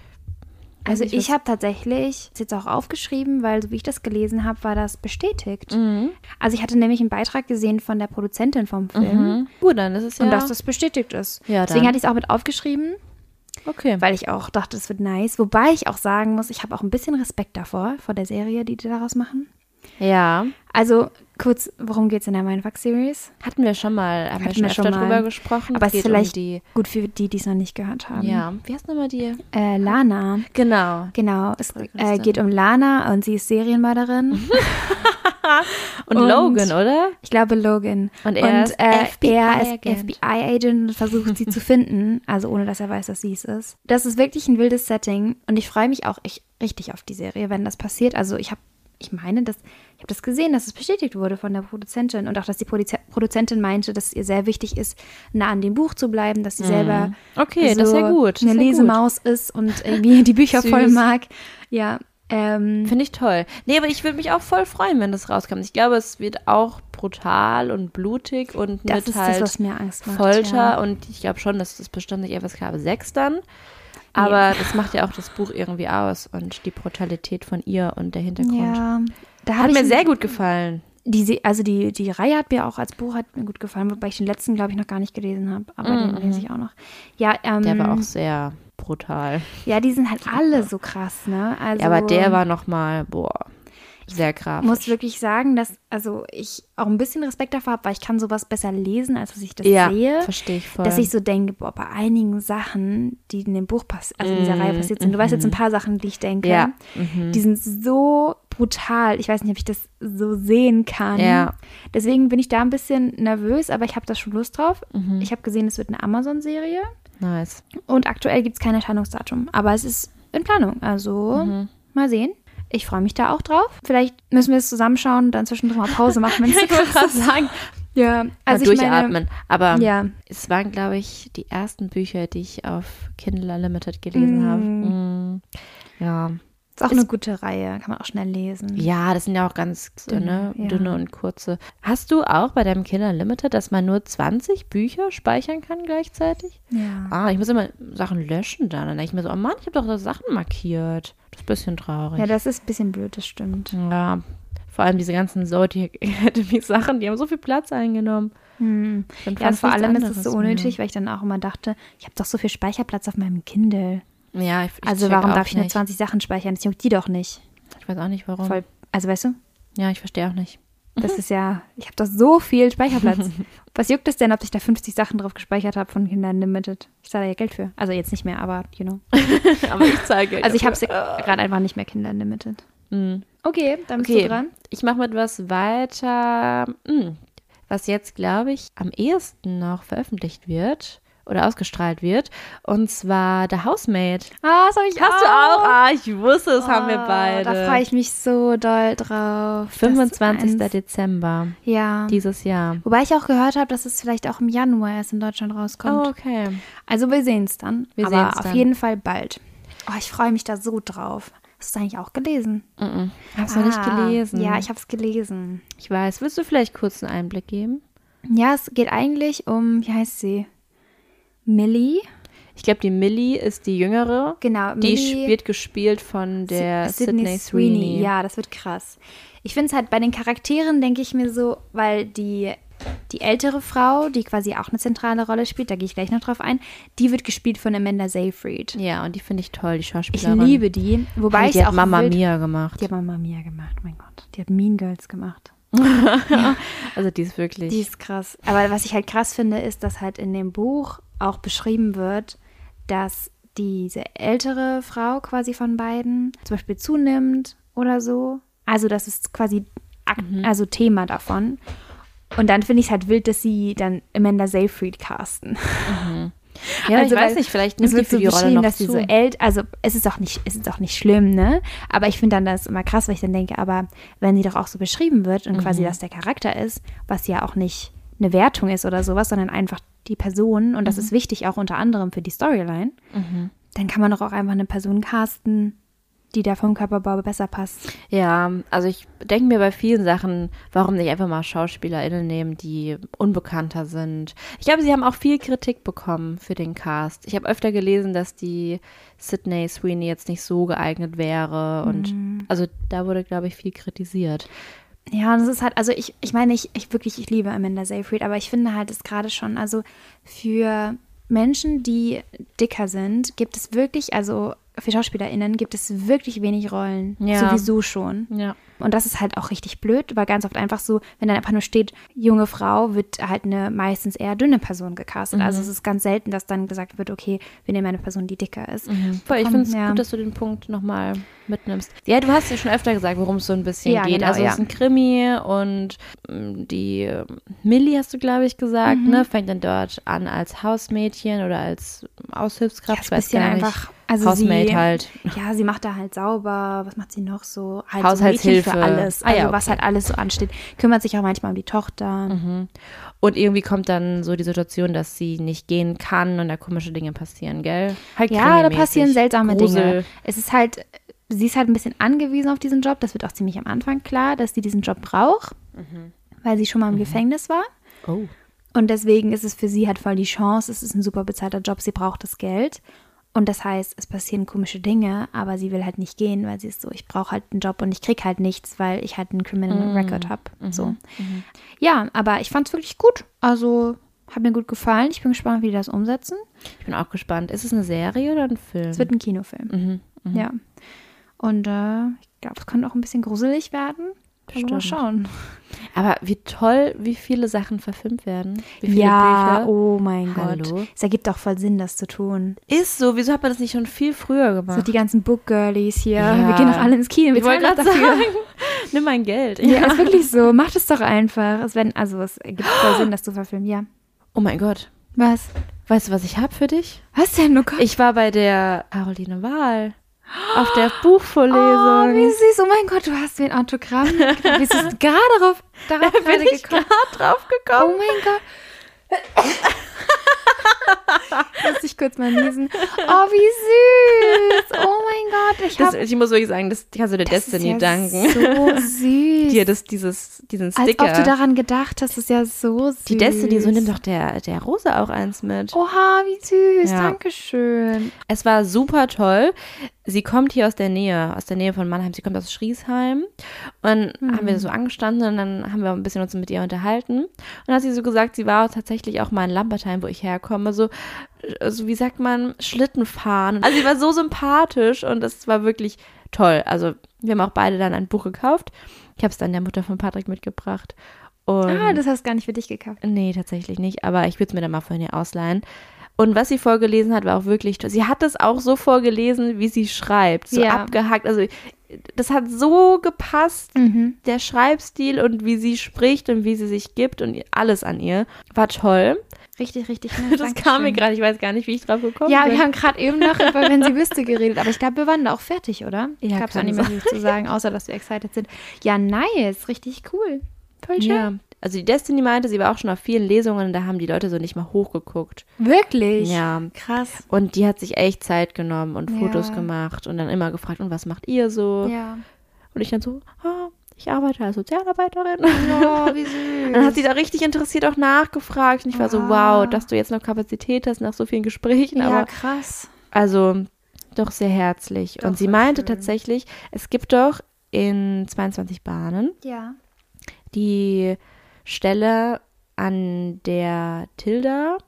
Also weiß nicht, ich was- habe tatsächlich das jetzt auch aufgeschrieben, weil so wie ich das gelesen habe, war das bestätigt. Mhm. Also ich hatte nämlich einen Beitrag gesehen von der Produzentin vom Film Mhm. Gut, dann ist es ja. und dass das bestätigt ist. Ja, Deswegen dann. hatte ich es auch mit aufgeschrieben, Okay. weil ich auch dachte, es wird nice. Wobei ich auch sagen muss, ich habe auch ein bisschen Respekt davor, vor der Serie, die die daraus machen. Ja. Also kurz, worum geht es in der Mindfuck-Series? Hatten wir schon mal, haben wir Hatten schon wir öfter schon mal. drüber gesprochen. Aber Es es ist geht vielleicht um die, gut für die, die es noch nicht gehört haben. ja, wie heißt nochmal die? Äh, Lana. Genau. Genau, es äh, Protagonistin. geht um Lana und sie ist Serienmörderin. Und, Und- Logan, oder? Ich glaube Logan. Und er ist äh, F B I er ist Agent. F B I-Agent und versucht sie zu finden, also ohne dass er weiß, dass sie es ist. Das ist wirklich ein wildes Setting und ich freue mich auch echt richtig auf die Serie, wenn das passiert. Also ich habe, ich meine, dass ich habe das gesehen, dass es bestätigt wurde von der Produzentin und auch, dass die Produze- Produzentin meinte, dass es ihr sehr wichtig ist, nah an dem Buch zu bleiben, dass sie selber Okay, so das ist ja gut. Das eine ist ja gut. Lesemaus ist und irgendwie die Bücher Süß. voll mag. Ja, ähm, Finde ich toll. Nee, aber ich würde mich auch voll freuen, wenn das rauskommt. Ich glaube, es wird auch brutal und blutig und das mit ist halt das, was mir Angst macht. Folter. Ja. Und ich glaube schon, dass das bestimmt nicht F S K sechs dann. Aber das macht ja auch das Buch irgendwie aus und die Brutalität von ihr und der Hintergrund. Ja, da Hat habe mir ich sehr gut gefallen. Die, Se- also die, die Reihe hat mir auch als Buch hat mir gut gefallen, wobei ich den letzten, glaube ich, noch gar nicht gelesen habe. Aber den lese ich auch noch. Ja, ähm, Der war auch sehr brutal. ja, die sind halt alle so krass, ne? Also, Ja, aber der war nochmal, boah, sehr grafisch. Ich muss wirklich sagen, dass also ich auch ein bisschen Respekt davor habe, weil ich kann sowas besser lesen, als dass ich das ja, sehe. verstehe ich voll. Dass ich so denke, boah, bei einigen Sachen, die in dem Buch passieren, also in dieser Mm, Reihe passiert sind, du weißt jetzt ein paar Sachen, die ich denke, Ja, mhm. die sind so brutal. Ich weiß nicht, ob ich das so sehen kann. Ja. Deswegen bin ich da ein bisschen nervös, aber ich habe da schon Lust drauf. Mhm. Ich habe gesehen, es wird eine Amazon-Serie Nice. und aktuell gibt es kein Erscheinungsdatum, aber es ist in Planung. Also Mhm. mal sehen. Ich freue mich da auch drauf. Vielleicht müssen wir es zusammenschauen und dann zwischendurch mal Pause machen, wenn es Ich wollte gerade sagen. Ja, also Mal ich meine, durchatmen. Aber ja, es waren, glaube ich, die ersten Bücher, die ich auf Kindle Unlimited gelesen Mm. habe. Mm. Ja. ist auch eine gute Reihe, kann man auch schnell lesen. Ja, das sind ja auch ganz dünne, Dünne, ja. dünne und kurze. Hast du auch bei deinem Kindle Unlimited, dass man nur zwanzig Bücher speichern kann gleichzeitig? Ja. Ah, ich muss immer Sachen löschen dann. Dann denke ich mir so, oh Mann, ich habe doch da Sachen markiert. Das ist ein bisschen traurig. Ja, das ist ein bisschen blöd, das stimmt. Ja, vor allem diese ganzen Zodiac Academy-Sachen, die haben so viel Platz eingenommen. Hm. Dann Ja, und fast vor nichts allem ist es anderes so unnötig, weil ich dann auch immer dachte, ich habe doch so viel Speicherplatz auf meinem Kindle. mehr. Ja, ich, ich Also check warum auch darf ich nur nicht. zwanzig Sachen speichern? Das juckt die doch nicht. Ich weiß auch nicht, warum. Voll, also weißt du? Ja, ich verstehe auch nicht. Das ist ja, ich habe da so viel Speicherplatz. Was juckt es denn, ob ich da fünfzig Sachen drauf gespeichert habe von Kinder Unlimited? Ich zahle ja Geld für. Also jetzt nicht mehr, aber you know. Aber ich zahle Geld. Also ich habe gerade einfach nicht mehr Kinder Unlimited. Mhm. Okay, dann bist Okay. du dran. Ich mache mit was weiter, hm, was jetzt, glaube ich, am ehesten noch veröffentlicht wird oder ausgestrahlt wird. Und zwar The Housemaid. Ah, das habe ich Hast auch. du auch? Ah, ich wusste, das haben wir Oh, beide. Da freue ich mich so doll drauf. fünfundzwanzigster Das ist eins- Dezember Ja. dieses Jahr. Wobei ich auch gehört habe, dass es vielleicht auch im Januar erst in Deutschland rauskommt. Oh, okay. Also wir sehen es dann. Wir aber sehen's auf dann. jeden Fall bald. Oh, ich freue mich da so drauf. Hast du eigentlich auch gelesen? Mm-mm. Hast du nicht Ah, gelesen? Ja, ich habe es gelesen. Ich weiß. Willst du vielleicht kurz einen Einblick geben? Ja, es geht eigentlich um, wie heißt sie? Millie. Ich glaube, die Millie ist die Jüngere. Genau, Die Millie. wird gespielt von der Si- Sydney Sweeney. Ja, das wird krass. Ich finde es halt bei den Charakteren, denke ich mir so, weil die, die ältere Frau, die quasi auch eine zentrale Rolle spielt, da gehe ich gleich noch drauf ein, die wird gespielt von Amanda Seyfried. Ja, und die finde ich toll, die Ich Schauspielerin. liebe die, wobei Hey, ich die hat auch Mamma wild, Mia gemacht. Die hat Mamma Mia gemacht, mein Gott. Die hat Mean Girls gemacht. Also die ist wirklich... Die ist krass. Aber was ich halt krass finde, ist, dass halt in dem Buch auch beschrieben wird, dass diese ältere Frau quasi von beiden zum Beispiel zunimmt oder so. Also das ist quasi Ak- Mhm. also Thema davon. Und dann finde ich es halt wild, dass sie dann Amanda Seyfried casten. ja, also, ich weiß weil nicht, vielleicht Es nimmt die wird für so die Rolle beschrieben, noch dass zu. sie so älter, also es ist auch nicht, es ist auch nicht schlimm, ne? Aber ich finde dann das immer krass, weil ich dann denke, aber wenn sie doch auch so beschrieben wird und Mhm. quasi das der Charakter ist, was ja auch nicht eine Wertung ist oder sowas, sondern einfach die Person und das Mhm. ist wichtig auch unter anderem für die Storyline, dann kann man doch auch einfach eine Person casten, die da vom Körperbau besser passt. Ja, also ich denke mir bei vielen Sachen, warum nicht einfach mal SchauspielerInnen nehmen, die unbekannter sind. Ich glaube, sie haben auch viel Kritik bekommen für den Cast. Ich habe öfter gelesen, dass die Sydney Sweeney jetzt nicht so geeignet wäre und also da wurde, glaube ich, viel kritisiert. Ja, und es ist halt, also ich, ich meine, ich, ich wirklich, ich liebe Amanda Seyfried, aber ich finde halt, es gerade schon, also für Menschen, die dicker sind, gibt es wirklich, also für SchauspielerInnen gibt es wirklich wenig Rollen. Ja. Sowieso schon. Ja. Und das ist halt auch richtig blöd, weil ganz oft einfach so, wenn dann einfach nur steht, junge Frau, wird halt eine meistens eher dünne Person gecastet. Also es ist ganz selten, dass dann gesagt wird, okay, wir nehmen eine Person, die dicker ist. Voll, ich Komm, finde es ja. gut, dass du den Punkt nochmal mitnimmst. Ja, du hast ja schon öfter gesagt, worum es so ein bisschen Ja, geht. genau, also ja. es ist ein Krimi und ähm, die ähm, Millie, hast du, glaube ich, gesagt, Mhm. ne, fängt dann dort an als Hausmädchen oder als Aushilfskraft. Ja, ich ist ein weiß bisschen gar nicht. einfach, also Housemaid sie, halt. Ja, sie macht da halt sauber. Was macht sie noch so? Halt Haushaltshilfe. So Mädchen für alles. Ah ja, Also was okay. halt alles so ansteht. Kümmert sich auch manchmal um die Tochter. Und irgendwie kommt dann so die Situation, dass sie nicht gehen kann und da komische Dinge passieren, gell? Halt Ja, da krimimäßig. passieren seltsame Grusel. Dinge. Es ist halt, sie ist halt ein bisschen angewiesen auf diesen Job. Das wird auch ziemlich am Anfang klar, dass sie diesen Job braucht, weil sie schon mal im Gefängnis war. Oh. Und deswegen ist es für sie halt voll die Chance. Es ist ein super bezahlter Job, sie braucht das Geld. Und das heißt, es passieren komische Dinge, aber sie will halt nicht gehen, weil sie ist so, ich brauche halt einen Job und ich krieg halt nichts, weil ich halt einen Criminal Record habe. So. Ja, aber ich fand es wirklich gut. Also hat mir gut gefallen. Ich bin gespannt, wie die das umsetzen. Ich bin auch gespannt. Ist es eine Serie oder ein Film? Es wird ein Kinofilm. Mhm. Ja. Und äh, ich glaube, es könnte auch ein bisschen gruselig werden. Aber mal Stimmt. schauen. Aber wie toll, wie viele Sachen verfilmt werden. Wie viele Ja, Bücher. oh mein Hallo? Gott. Es ergibt auch voll Sinn, das zu tun. Ist so, wieso hat man das nicht schon viel früher So gemacht? die ganzen Book-Girlies hier. Ja. Wir gehen doch alle ins Kino. Wir ich wollte zahlen gerade doch dafür. sagen, nimm mein Geld. Ja, ist wirklich so. Mach das doch einfach. Es werden, also es ergibt voll Sinn, das zu verfilmen. Ja. Oh mein Gott. Was? Weißt du, was ich habe für dich? Was denn? Oh Gott. Ich war bei der Caroline Wahl auf der Oh, Buchvorlesung. wie süß. Oh mein Gott, du hast mir ein Autogramm gegeben. Wie bist du gerade darauf, darauf bin gerade ich gekommen? gerade drauf Oh gekommen. mein Gott. Lass dich kurz mal niesen. Oh, wie süß. Oh mein Gott. Ich, Das, hab, ich muss wirklich sagen, das kannst du der das ist Destiny ja danken. so süß. Die hat das, dieses, diesen Als Sticker. ob du daran gedacht hast, ist ja so süß. Die Destiny, so nimmt doch der, der Rosa auch eins mit. Oha, wie süß. Ja. Dankeschön. Es war super toll. Sie kommt hier aus der Nähe, aus der Nähe von Mannheim. Sie kommt aus Schriesheim. Und dann haben wir so angestanden und dann haben wir ein bisschen uns mit ihr unterhalten. Und dann hat sie so gesagt, sie war tatsächlich auch mal in Lambertheim, wo ich herkomme. So, so wie sagt man, Schlittenfahren. Also sie war so sympathisch und das war wirklich toll. Also wir haben auch beide dann ein Buch gekauft. Ich habe es dann der Mutter von Patrick mitgebracht. Und ah, das hast du gar nicht für dich gekauft. Nee, tatsächlich nicht, aber ich würde es mir dann mal von ihr ausleihen. Und was sie vorgelesen hat, war auch wirklich toll. Sie hat es auch so vorgelesen, wie sie schreibt, so Ja. abgehackt. Also das hat so gepasst, Mhm. der Schreibstil und wie sie spricht und wie sie sich gibt und alles an ihr. War toll. Richtig, richtig nett. Das kam mir gerade, ich weiß gar nicht, wie ich drauf gekommen Ja, bin. wir haben gerade eben noch über Wenn sie wüsste geredet, aber ich glaube, wir waren da auch fertig, oder? Ja, ich habe auch kann nicht mehr sein. viel zu sagen, außer dass wir excited sind. Ja, nice, richtig cool. Voll schön. Ja, also die Destiny meinte, sie war auch schon auf vielen Lesungen, da haben die Leute so nicht mal hochgeguckt. Wirklich? Ja. Krass. Und die hat sich echt Zeit genommen und Fotos Ja. gemacht und dann immer gefragt, und was macht ihr so? Ja. Und ich dann so, ah, ich arbeite als Sozialarbeiterin. Oh, wie süß. Dann hat sie da richtig interessiert auch nachgefragt und ich war so, Ah. wow, dass du jetzt noch Kapazität hast nach so vielen Gesprächen. Ja, Aber krass. also doch sehr herzlich. Doch, und sie voll meinte schön. tatsächlich, es gibt doch in zweiundzwanzig Bahnen Ja. die Stelle, an der Tilda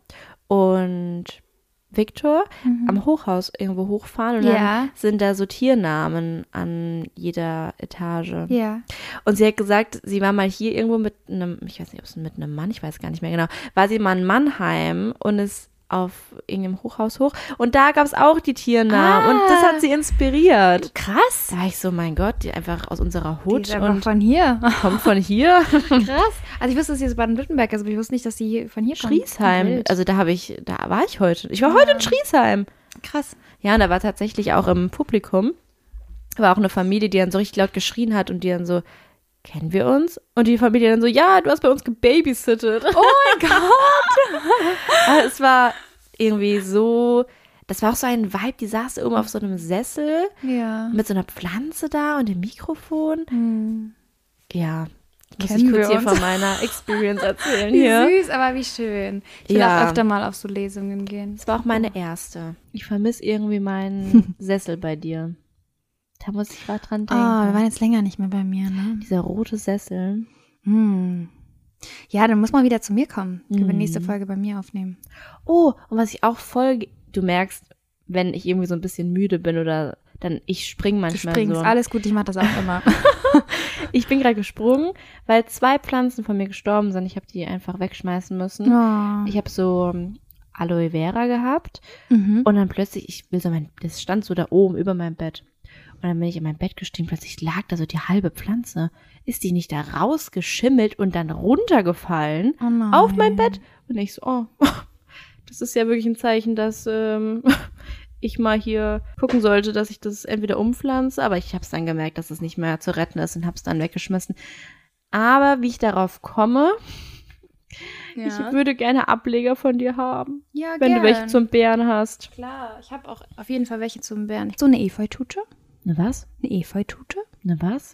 und Victor am Hochhaus irgendwo hochfahren und Ja. dann sind da so Tiernamen an jeder Etage. Ja. Und sie hat gesagt, sie war mal hier irgendwo mit einem, ich weiß nicht, ob es mit einem Mann, ich weiß gar nicht mehr genau, war sie mal in Mannheim und ist auf irgendeinem Hochhaus hoch und da gab es auch die Tiernamen Ah. und das hat sie inspiriert. Krass. Da war ich so, mein Gott, die einfach aus unserer Die Hut ist einfach und von hier. kommt von hier. Krass. Also ich wusste, dass sie aus Baden-Württemberg ist, aber ich wusste nicht, dass sie hier- von hier kommt. Schriesheim, Wild. also da habe ich, da war ich heute. Ich war heute in Schriesheim. Krass. Ja, und da war tatsächlich auch im Publikum, war auch eine Familie, die dann so richtig laut geschrien hat und die dann so, kennen wir uns? Und die Familie dann so, ja, du hast bei uns gebabysittet. Oh mein Gott. Aber es war irgendwie so, das war auch so ein Vibe, die saß oben auf so einem Sessel Ja. mit so einer Pflanze da und dem Mikrofon. Hm. Ja, muss Kennen ich kurz wir hier uns? von meiner Experience erzählen Wie hier. süß, aber wie schön. Ich will Ja. auch öfter mal auf so Lesungen gehen. Das war auch meine erste. Ich vermisse irgendwie meinen Sessel bei dir. Da muss ich gerade dran Oh, wir denken. waren jetzt länger nicht mehr bei mir, ne? Dieser rote Sessel. Hm. Ja, dann muss man wieder zu mir kommen. Können wir Mhm. nächste Folge bei mir aufnehmen. Oh, und was ich auch voll, ge- du merkst, wenn ich irgendwie so ein bisschen müde bin oder dann, ich spring Du manchmal springst, so. alles gut, ich mache das auch immer. Ich bin gerade gesprungen, weil zwei Pflanzen von mir gestorben sind. Ich habe die einfach wegschmeißen müssen. Oh. Ich habe so ähm, Aloe Vera gehabt Mhm. und dann plötzlich, ich will so mein, das stand so da oben über meinem Bett. Und dann bin ich in mein Bett gestiegen, plötzlich lag da so die halbe Pflanze. Ist die nicht da rausgeschimmelt und dann runtergefallen Oh nein. auf mein Bett? Und ich so, oh, das ist ja wirklich ein Zeichen, dass ähm, ich mal hier gucken sollte, dass ich das entweder umpflanze, aber ich habe es dann gemerkt, dass es nicht mehr zu retten ist und habe es dann weggeschmissen. Aber wie ich darauf komme, Ja, ich würde gerne Ableger von dir haben, ja wenn gern. du welche zum Bären hast. Klar, ich habe auch auf jeden Fall welche zum Bären. So eine Efeutute. Ne was? Eine Efeutute? Ne was?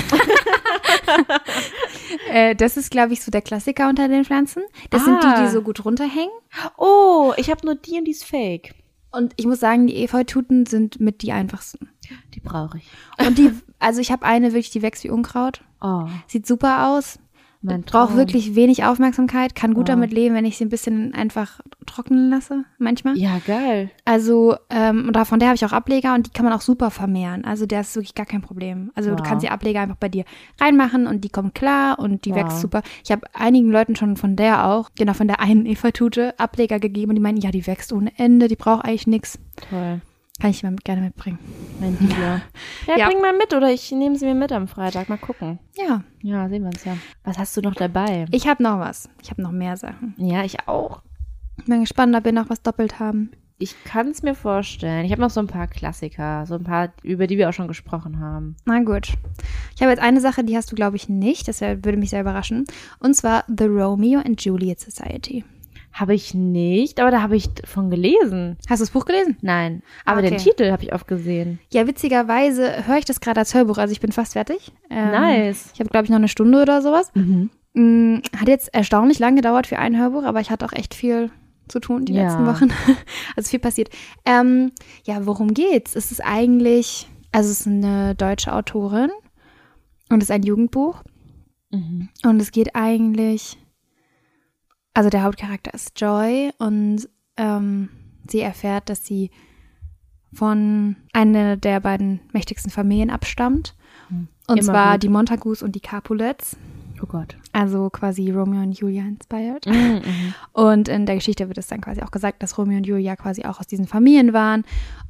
Äh, das ist, glaube ich, so der Klassiker unter den Pflanzen. Das sind die, Ah. die so gut runterhängen. Oh, ich habe nur die und die ist fake. Und ich muss sagen, die Efeututen sind mit die einfachsten. Die brauche ich. Und die, also ich habe eine wirklich, die wächst wie Unkraut. Oh, Sieht super aus. mein Braucht Traum. wirklich wenig Aufmerksamkeit. Kann gut Wow. damit leben, wenn ich sie ein bisschen einfach trocknen lasse, manchmal. Ja, geil. Also, ähm, und davon der habe ich auch Ableger und die kann man auch super vermehren. Also der ist wirklich gar kein Problem. Also Wow. du kannst die Ableger einfach bei dir reinmachen und die kommen klar und die Wow. wächst super. Ich habe einigen Leuten schon von der auch, genau von der einen Efeutute, Ableger gegeben und die meinen, ja, die wächst ohne Ende, die braucht eigentlich nichts. Toll. Kann ich mir gerne mitbringen. Mein Dealer. Ja, Ja. bring mal mit oder ich nehme sie mir mit am Freitag. Mal gucken. Ja, Ja, sehen wir uns ja. Was hast du noch dabei? ich habe noch was. Ich habe noch mehr Sachen. Ja, ich auch. Bin gespannt, ob wir noch was doppelt haben. Ich kann es mir vorstellen. Ich habe noch so ein paar Klassiker, so ein paar, über die wir auch schon gesprochen haben. Na gut. Ich habe jetzt eine Sache, die hast du, glaube ich, nicht. Das wär, würde mich sehr überraschen. Und zwar The Romeo and Juliet Society. Habe ich nicht, aber da habe ich von gelesen. Hast du das Buch gelesen? Nein, aber Okay. den Titel habe ich oft gesehen. Ja, witzigerweise höre ich das gerade als Hörbuch. Also ich bin fast fertig. Ähm, Nice. Ich habe, glaube ich, noch eine Stunde oder sowas. Mhm. Mm, Hat jetzt erstaunlich lang gedauert für ein Hörbuch, aber ich hatte auch echt viel zu tun die Ja. letzten Wochen. Also viel passiert. Ähm, ja, worum geht's? Es ist eigentlich, also es ist eine deutsche Autorin und es ist ein Jugendbuch. Mhm. Und es geht eigentlich, also der Hauptcharakter ist Joy und ähm, sie erfährt, dass sie von einer der beiden mächtigsten Familien abstammt. Mhm. Und Immer zwar gut. die Montagus und die Capulets. Oh Gott. Also quasi Romeo und Julia inspired. Mhm. Und in der Geschichte wird es dann quasi auch gesagt, dass Romeo und Julia quasi auch aus diesen Familien waren.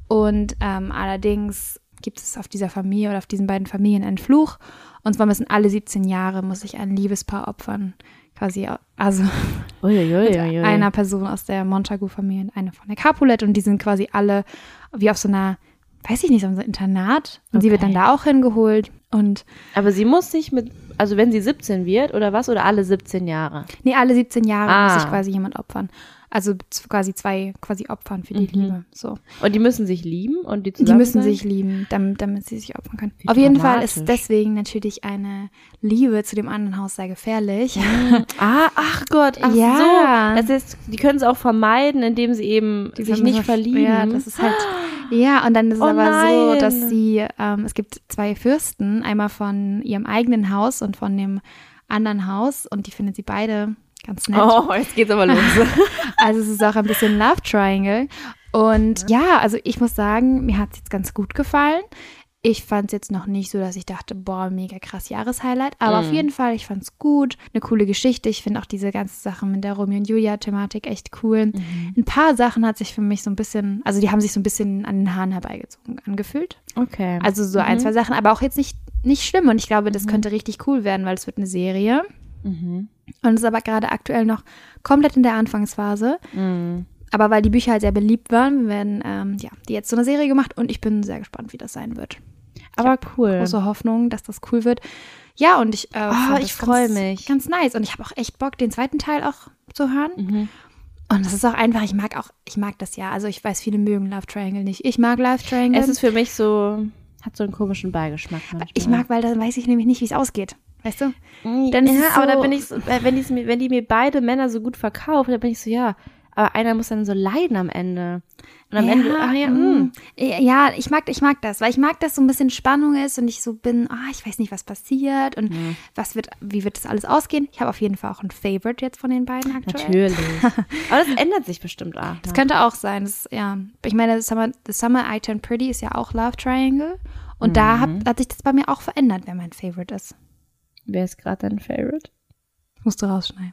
Und ähm, allerdings gibt es auf dieser Familie oder auf diesen beiden Familien einen Fluch. Und zwar müssen alle siebzehn Jahre muss sich ein Liebespaar opfern. Quasi, also Uiuiuiui. einer Person aus der Montagu-Familie und eine von der Capulet. Und die sind quasi alle wie auf so einer, weiß ich nicht, so einem Internat. Und sie wird Okay. dann da auch hingeholt. Und Aber sie muss sich mit, also wenn sie siebzehn wird oder was, oder alle siebzehn Jahre? nee, alle siebzehn Jahre Ah. muss sich quasi jemand opfern. Also z- quasi zwei quasi Opfern für die Mhm. Liebe. So. Und die müssen sich lieben und die Die zusammen müssen sein? sich lieben, damit, damit sie sich opfern können. Wie Auf jeden Fall ist dramatisch. deswegen natürlich eine Liebe zu dem anderen Haus sehr gefährlich. Ah, ach Gott, ach Ja. so. Das heißt, die können es auch vermeiden, indem sie eben Die sich sind nicht so- verlieben. Ja, das ist halt. Ja, und dann ist es Oh aber so, nein. dass sie, ähm, es gibt zwei Fürsten, einmal von ihrem eigenen Haus und von dem anderen Haus, und die finden sie beide ganz nett. Oh, jetzt geht's aber los. Also es ist auch ein bisschen Love Triangle. Und ja, also ich muss sagen, mir hat es jetzt ganz gut gefallen. Ich fand es jetzt noch nicht so, dass ich dachte, boah, mega krass Jahreshighlight. Aber auf jeden Fall, ich fand es gut. Eine coole Geschichte. Ich finde auch diese ganze Sache mit der Romeo und Julia-Thematik echt cool. Ein paar Sachen hat sich für mich so ein bisschen, also die haben sich so ein bisschen an den Haaren herbeigezogen angefühlt. Okay. Also so ein, zwei Sachen, aber auch jetzt nicht, nicht schlimm. Und ich glaube, das könnte richtig cool werden, weil es wird eine Serie. Mhm. Und es ist aber gerade aktuell noch komplett in der Anfangsphase. Mhm. Aber weil die Bücher halt sehr beliebt waren, werden ähm, ja, die jetzt so eine Serie gemacht, und ich bin sehr gespannt, wie das sein wird. Aber cool. Große Hoffnung, dass das cool wird. Ja, und ich, äh, fand ich das freu ganz- mich. Ganz nice. Und ich habe auch echt Bock, den zweiten Teil auch zu hören. Mhm. Und das ist auch einfach, ich mag auch, ich mag das ja. Also ich weiß, viele mögen Love Triangle nicht. Ich mag Love Triangle. Es ist für mich so, hat so einen komischen Beigeschmack manchmal. ich mag, weil dann weiß ich nämlich nicht, wie es ausgeht. Weißt du? Dann Dann ist ja, es aber so- da bin ich so, äh, wenn, die's mir, wenn die mir beide Männer so gut verkaufen, dann bin ich so, ja, aber einer muss dann so leiden am Ende. Und am ja, Ende, ach ja, mm. mh. ja, ich mag, ich mag das, weil ich mag, dass so ein bisschen Spannung ist und ich so bin, ah, ich weiß nicht, was passiert und was wird, wie wird das alles ausgehen. Ich habe auf jeden Fall auch ein Favorite jetzt von den beiden aktuell. Natürlich. Aber das ändert sich bestimmt auch. Das Ne? könnte auch sein. Das, ja. Ich meine, The Summer, The Summer I Turned Pretty ist ja auch Love Triangle. Und da hat, hat sich das bei mir auch verändert, wer mein Favorite ist. Wer ist gerade dein Favorite? Musst du rausschneiden.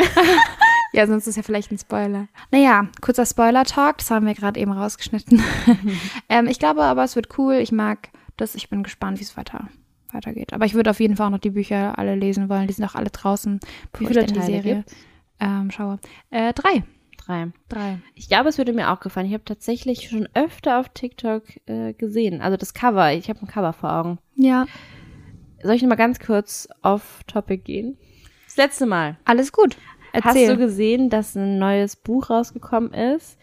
Ja, sonst ist ja vielleicht ein Spoiler. Naja, kurzer Spoiler-Talk, das haben wir gerade eben rausgeschnitten. ähm, ich glaube aber, es wird cool. Ich mag das. Ich bin gespannt, wie es weiter, weitergeht. Aber ich würde auf jeden Fall auch noch die Bücher alle lesen wollen. Die sind auch alle draußen, bevor Wie viele ich dann die Teile Serie gibt's? ähm, schaue. Äh, drei. Drei. Drei. Ich glaube, es würde mir auch gefallen. Ich habe tatsächlich schon öfter auf TikTok äh, gesehen. Also das Cover. Ich habe ein Cover vor Augen. Ja, Soll ich noch mal ganz kurz off Topic gehen? Das letzte Mal. alles gut. Erzähl. Hast du gesehen, dass ein neues Buch rausgekommen ist,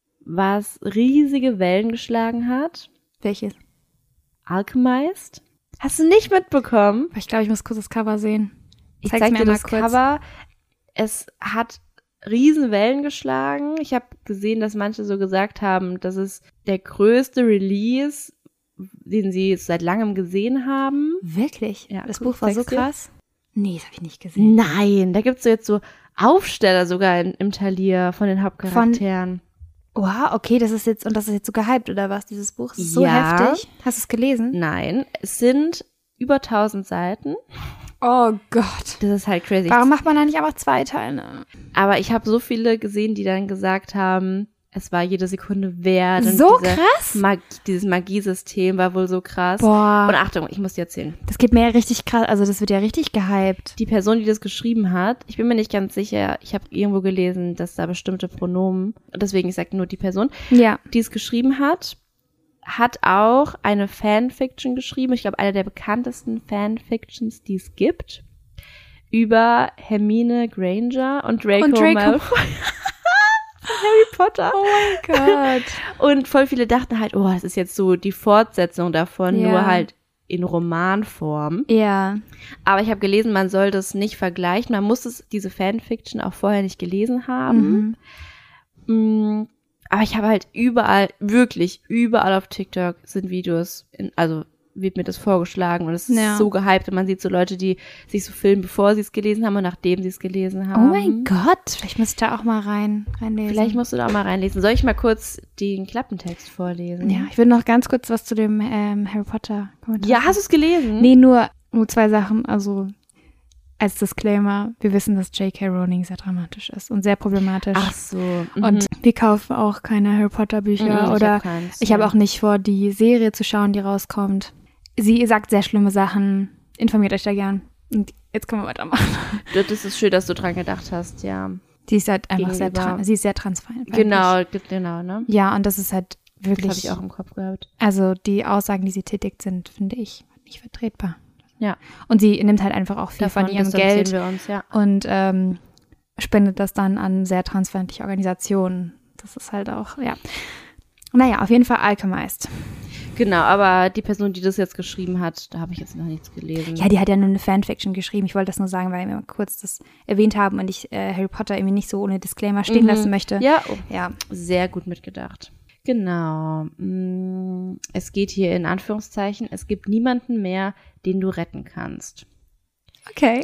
was riesige Wellen geschlagen hat? Welches? Alchemized? Hast du nicht mitbekommen? Ich glaube, ich muss kurz das Cover sehen. Ich Zeig's zeig mir dir mal das kurz. Cover. Es hat riesen Wellen geschlagen. Ich habe gesehen, dass manche so gesagt haben, das ist der größte Release, den sie jetzt seit langem gesehen haben. Wirklich? Ja, das guck, Buch war so zeig's dir. krass? Nee, das habe ich nicht gesehen. Nein, da gibt's so jetzt so Aufsteller sogar in, im Talier von den Hauptcharakteren. Wow, okay, das ist jetzt, und das ist jetzt so gehypt, oder was, dieses Buch? Das ist so Ja. heftig. Hast du es gelesen? Nein, es sind über tausend Seiten. Oh Gott. Das ist halt crazy. Warum macht man da nicht einfach zwei Teile? Aber ich habe so viele gesehen, die dann gesagt haben, es war jede Sekunde wert. Und So diese krass? Mag dieses Magiesystem war wohl so krass. Boah. Und Achtung, ich muss dir erzählen. Das geht mir ja richtig krass, also das wird ja richtig gehypt. Die Person, die das geschrieben hat, ich bin mir nicht ganz sicher, ich habe irgendwo gelesen, dass da bestimmte Pronomen, deswegen ich sage nur die Person, Ja. die es geschrieben hat, hat auch eine Fanfiction geschrieben, ich glaube eine der bekanntesten Fanfictions, die es gibt, über Hermine Granger und Draco, Und Draco. Malfoy. Harry Potter. Oh mein Gott. Und voll viele dachten halt, oh, das ist jetzt so die Fortsetzung davon, Ja. nur halt in Romanform. Ja. Aber ich habe gelesen, man soll das nicht vergleichen. Man muss es, diese Fanfiction auch vorher nicht gelesen haben. Mhm. Mm, aber ich habe halt überall, wirklich überall auf TikTok sind Videos, in, also wird mir das vorgeschlagen und es ist Ja. so gehypt und man sieht so Leute, die sich so filmen, bevor sie es gelesen haben und nachdem sie es gelesen haben. Oh mein Gott, vielleicht muss ich da auch mal rein, reinlesen. Vielleicht musst du da auch mal reinlesen. Soll ich mal kurz den Klappentext vorlesen? Ja, ich würde noch ganz kurz was zu dem ähm, Harry Potter Kommentar. Ja, hast du es gelesen? Nee, nur, nur zwei Sachen. Also als Disclaimer, wir wissen, dass J K. Rowling sehr dramatisch ist und sehr problematisch. Ach so. Mhm. Und wir kaufen auch keine Harry Potter Bücher Mhm, ich oder hab keins, ich habe ja. auch nicht vor, die Serie zu schauen, die rauskommt. Sie sagt sehr schlimme Sachen. Informiert euch da gern. Und jetzt können wir weitermachen. Das ist schön, dass du dran gedacht hast, ja. Sie ist halt einfach sehr, Gegenüber- tra- sie ist sehr transparent. Genau, genau, ne? Ja, und das ist halt Das wirklich, habe ich auch im Kopf gehabt. also die Aussagen, die sie tätigt, sind, finde ich, nicht vertretbar. Ja. Und sie nimmt halt einfach auch viel Davon von ihrem distanzieren Geld wir uns, ja. und ähm, spendet das dann an sehr transparentliche Organisationen. Das ist halt auch, ja. Naja, auf jeden Fall Alchemized. Genau, aber die Person, die das jetzt geschrieben hat, da habe ich jetzt noch nichts gelesen. Ja, die hat ja nur eine Fanfiction geschrieben. Ich wollte das nur sagen, weil wir kurz das erwähnt haben und ich äh, Harry Potter irgendwie nicht so ohne Disclaimer stehen Mhm. lassen möchte. Ja, oh, Ja. sehr gut mitgedacht. Genau. Mm, Es geht hier in Anführungszeichen, es gibt niemanden mehr, den du retten kannst. Okay.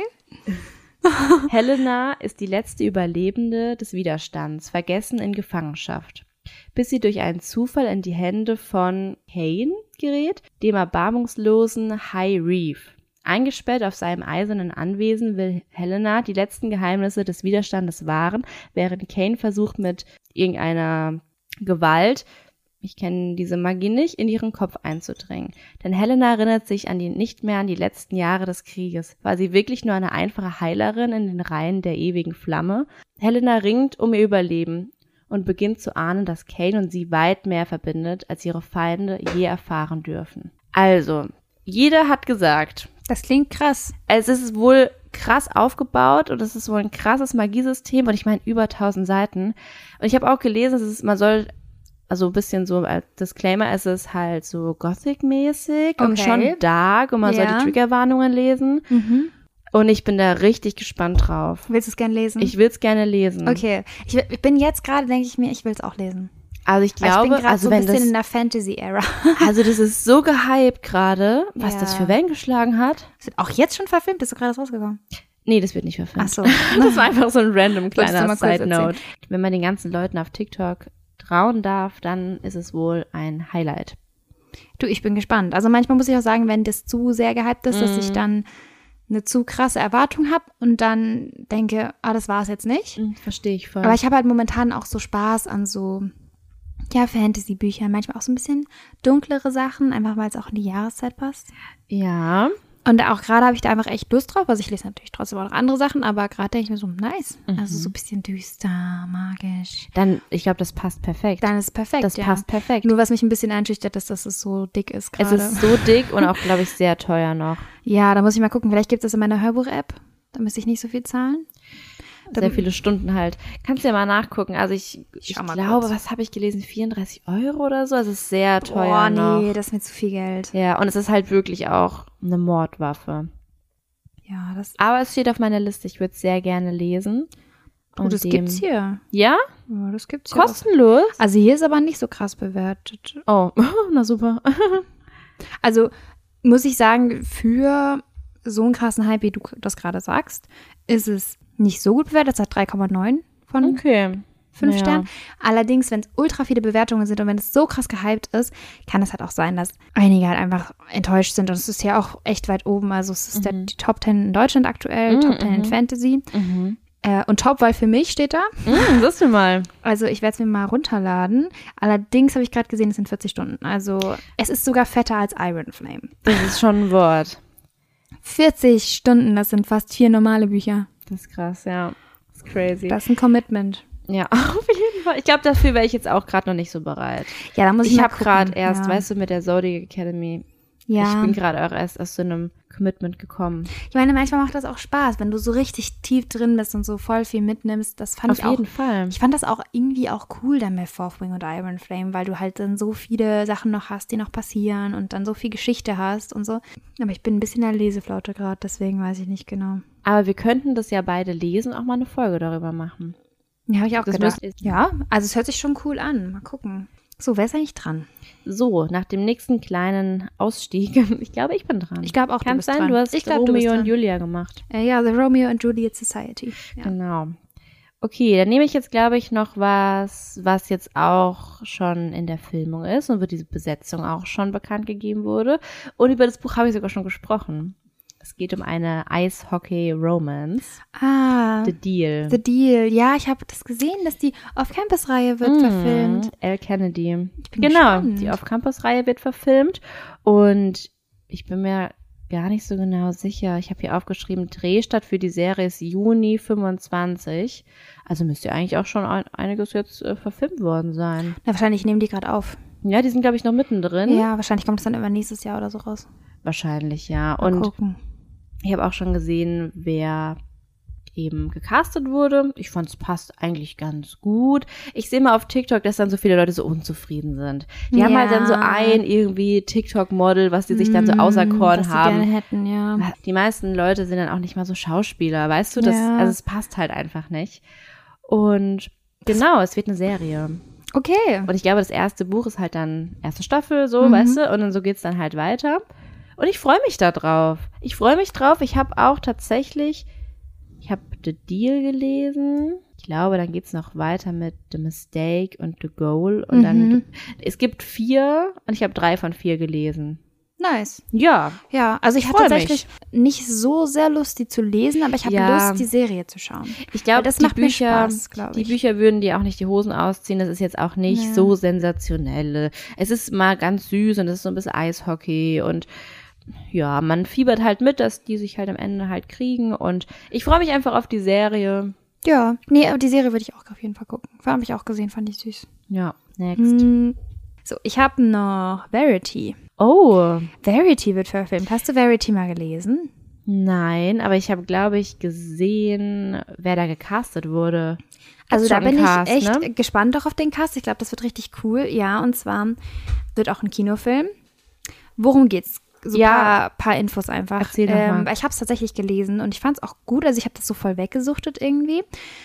Helena ist die letzte Überlebende des Widerstands, vergessen in Gefangenschaft, bis sie durch einen Zufall in die Hände von Kane gerät, dem erbarmungslosen High Reef. Eingesperrt auf seinem eisernen Anwesen will Helena die letzten Geheimnisse des Widerstandes wahren, während Kane versucht mit irgendeiner Gewalt, ich kenne diese Magie nicht, in ihren Kopf einzudringen. Denn Helena erinnert sich an die, nicht mehr an die letzten Jahre des Krieges. War sie wirklich nur eine einfache Heilerin in den Reihen der ewigen Flamme? Helena ringt um ihr Überleben und beginnt zu ahnen, dass Kane und sie weit mehr verbindet, als ihre Feinde je erfahren dürfen. Also, jeder hat gesagt, Das klingt krass. es ist wohl krass aufgebaut und es ist wohl ein krasses Magiesystem und ich meine über tausend Seiten. Und ich habe auch gelesen, es ist, man soll, also ein bisschen so als Disclaimer, es ist halt so Gothic-mäßig und Okay. schon dark und man soll Ja. die Triggerwarnungen lesen. Mhm. Und ich bin da richtig gespannt drauf. Willst du es gerne lesen? Ich will es gerne lesen. Okay. Ich, ich bin jetzt gerade, denke ich mir, ich will es auch lesen. Also ich Weil ich bin glaube, gerade also so ein wenn bisschen das, in der Fantasy-Era. also das ist so gehypt gerade, was Ja. das für Wellen geschlagen hat. Es wird auch jetzt schon verfilmt? Bist du gerade rausgekommen? Nee, das wird nicht verfilmt. Ach so. Das war einfach so ein random Wolltest du kleiner mal kurz Side-Note. Wenn man den ganzen Leuten auf TikTok trauen darf, dann ist es wohl ein Highlight. Du, ich bin gespannt. Also manchmal muss ich auch sagen, wenn das zu sehr gehypt ist, dass Mhm. ich dann eine zu krasse Erwartung habe und dann denke, ah, das war es jetzt nicht. Verstehe ich voll. Aber ich habe halt momentan auch so Spaß an so, ja, Fantasy-Büchern, manchmal auch so ein bisschen dunklere Sachen, einfach weil es auch in die Jahreszeit passt. ja. Und auch gerade habe ich da einfach echt Lust drauf. Also ich lese natürlich trotzdem auch noch andere Sachen, aber gerade denke ich mir so, nice. Mhm. Also so ein bisschen düster, magisch. Dann, ich glaube, das passt perfekt. Dann ist es perfekt, das ja. passt perfekt. Nur was mich ein bisschen einschüchtert, ist, dass es so dick ist Es gerade. ist so dick und auch, glaube ich, sehr teuer noch. Ja, da muss ich mal gucken. Vielleicht gibt es das in meiner Hörbuch-App. Da müsste ich nicht so viel zahlen. Sehr viele Stunden halt. Kannst du ja mal nachgucken. Also ich, ich schau mal glaube, kurz. was habe ich gelesen? vierunddreißig Euro oder so? Also es ist sehr teuer Boah, noch. nee, das ist mir zu viel Geld. Ja, und es ist halt wirklich auch eine Mordwaffe. Ja, das Aber es steht auf meiner Liste. Ich würde es sehr gerne lesen. oh, das dem- gibt's hier. Ja? Ja, das gibt's hier. auch. Kostenlos? Also hier ist aber nicht so krass bewertet. Oh, na super. Also muss ich sagen, für so einen krassen Hype, wie du das gerade sagst, ist es nicht so gut bewertet. Es hat drei Komma neun von Okay. fünf Ja. Sternen. Allerdings, wenn es ultra viele Bewertungen sind und wenn es so krass gehypt ist, kann es halt auch sein, dass einige halt einfach enttäuscht sind. Und es ist ja auch echt weit oben. Also es ist der, die Top zehn in Deutschland aktuell, Mhm, Top zehn in mhm. Fantasy. Mhm. Äh, und Top, weil für mich steht da. Mm, siehst du mal. Also ich werde es mir mal runterladen. Allerdings habe ich gerade gesehen, es sind vierzig Stunden. Also es ist sogar fetter als Iron Flame. Das ist schon ein Wort. vierzig Stunden, das sind fast vier normale Bücher. Das ist krass, ja. Das ist crazy. Das ist ein Commitment. Ja, auf jeden Fall. Ich glaube, dafür wäre ich jetzt auch gerade noch nicht so bereit. Ja, da muss ich, Ich mal habe gucken. gerade erst, ja. weißt du, mit der Zodiac Academy, ja. ich bin gerade auch erst aus so einem Commitment gekommen. Ich meine, manchmal macht das auch Spaß, wenn du so richtig tief drin bist und so voll viel mitnimmst. Das fand Auf ich auch. jeden Fall. Ich fand das auch irgendwie auch cool dann bei Fourth Wing und Iron Flame, weil du halt dann so viele Sachen noch hast, die noch passieren und dann so viel Geschichte hast und so. Aber ich bin ein bisschen in der Leseflaute gerade, deswegen weiß ich nicht genau. Aber wir könnten das ja beide lesen und auch mal eine Folge darüber machen. Ja, habe ich auch Das gedacht. müsst- Ja, also es hört sich schon cool an. Mal gucken. So, wer ist eigentlich dran? So, nach dem nächsten kleinen Ausstieg, ich glaube, ich bin dran. Ich glaube auch, Kann du bist sein, dran. du hast ich glaub, Romeo du bist und dran. Julia gemacht. Äh, ja, The Romeo and Juliet Society. Ja. Genau. Okay, dann nehme ich jetzt, glaube ich, noch was, was jetzt auch schon in der Filmung ist und wo diese Besetzung auch schon bekannt gegeben wurde. Und über das Buch habe ich sogar schon gesprochen. Es geht um eine Eishockey-Romance. Ah, The Deal. The Deal. Ja, ich habe das gesehen, dass die Off-Campus-Reihe wird Mhm, verfilmt. Al Kennedy. Ich bin Genau, gespannt. die Off-Campus-Reihe wird verfilmt. Und ich bin mir gar nicht so genau sicher. Ich habe hier aufgeschrieben, Drehstart für die Serie ist Juni fünfundzwanzig. Also müsste ja eigentlich auch schon ein, einiges jetzt äh, verfilmt worden sein. Na, wahrscheinlich nehmen die gerade auf. Ja, die sind, glaube ich, noch mittendrin. Ja, wahrscheinlich kommt es dann immer nächstes Jahr oder so raus. Wahrscheinlich, ja. Mal Und gucken. ich habe auch schon gesehen, wer eben gecastet wurde. Ich fand, es passt eigentlich ganz gut. Ich sehe mal auf TikTok, dass dann so viele Leute so unzufrieden sind. Die haben Ja. halt dann so ein irgendwie TikTok-Model, was die sich dann so Mm, auserkoren was sie haben. gerne hätten, ja. Die meisten Leute sind dann auch nicht mal so Schauspieler, weißt du? Das, Ja. Also es passt halt einfach nicht. Und genau, es wird eine Serie. Okay. Und ich glaube, das erste Buch ist halt dann erste Staffel, so, Mhm. weißt du? Und dann so geht's dann halt weiter. Und ich freue mich da drauf. Ich freue mich drauf. Ich habe auch tatsächlich, ich habe The Deal gelesen. Ich glaube, dann geht's noch weiter mit The Mistake und The Goal. Und Mhm. dann, es gibt vier und ich habe drei von vier gelesen. Nice. Ja, Ja, also ich hatte Freu tatsächlich nicht so sehr Lust, die zu lesen, aber ich habe Ja. Lust, die Serie zu schauen. ich glaube, das die macht mir Bücher, Spaß, glaube die ich. Bücher würden dir auch nicht die Hosen ausziehen. Das ist jetzt auch nicht Ja. so sensationell. Es ist mal ganz süß und es ist so ein bisschen Eishockey und ja, man fiebert halt mit, dass die sich halt am Ende halt kriegen und ich freue mich einfach auf die Serie. Ja, nee, aber die Serie würde ich auch auf jeden Fall gucken. Habe ich auch gesehen, fand ich süß. Ja, next. Hm. So, ich habe noch Verity. Oh, Verity wird verfilmt. Hast du Verity mal gelesen? nein, aber ich habe, glaube ich, gesehen, wer da gecastet wurde. Also Gibt's da schon einen bin Cast, ich echt ne? gespannt auch auf den Cast. Ich glaube, das wird richtig cool. Ja, und zwar wird auch ein Kinofilm. Worum geht's? So ein Ja. paar, paar Infos einfach. Erzähl doch mal. weil ich habe es tatsächlich gelesen und ich fand es auch gut. Also ich habe das so voll weggesuchtet irgendwie.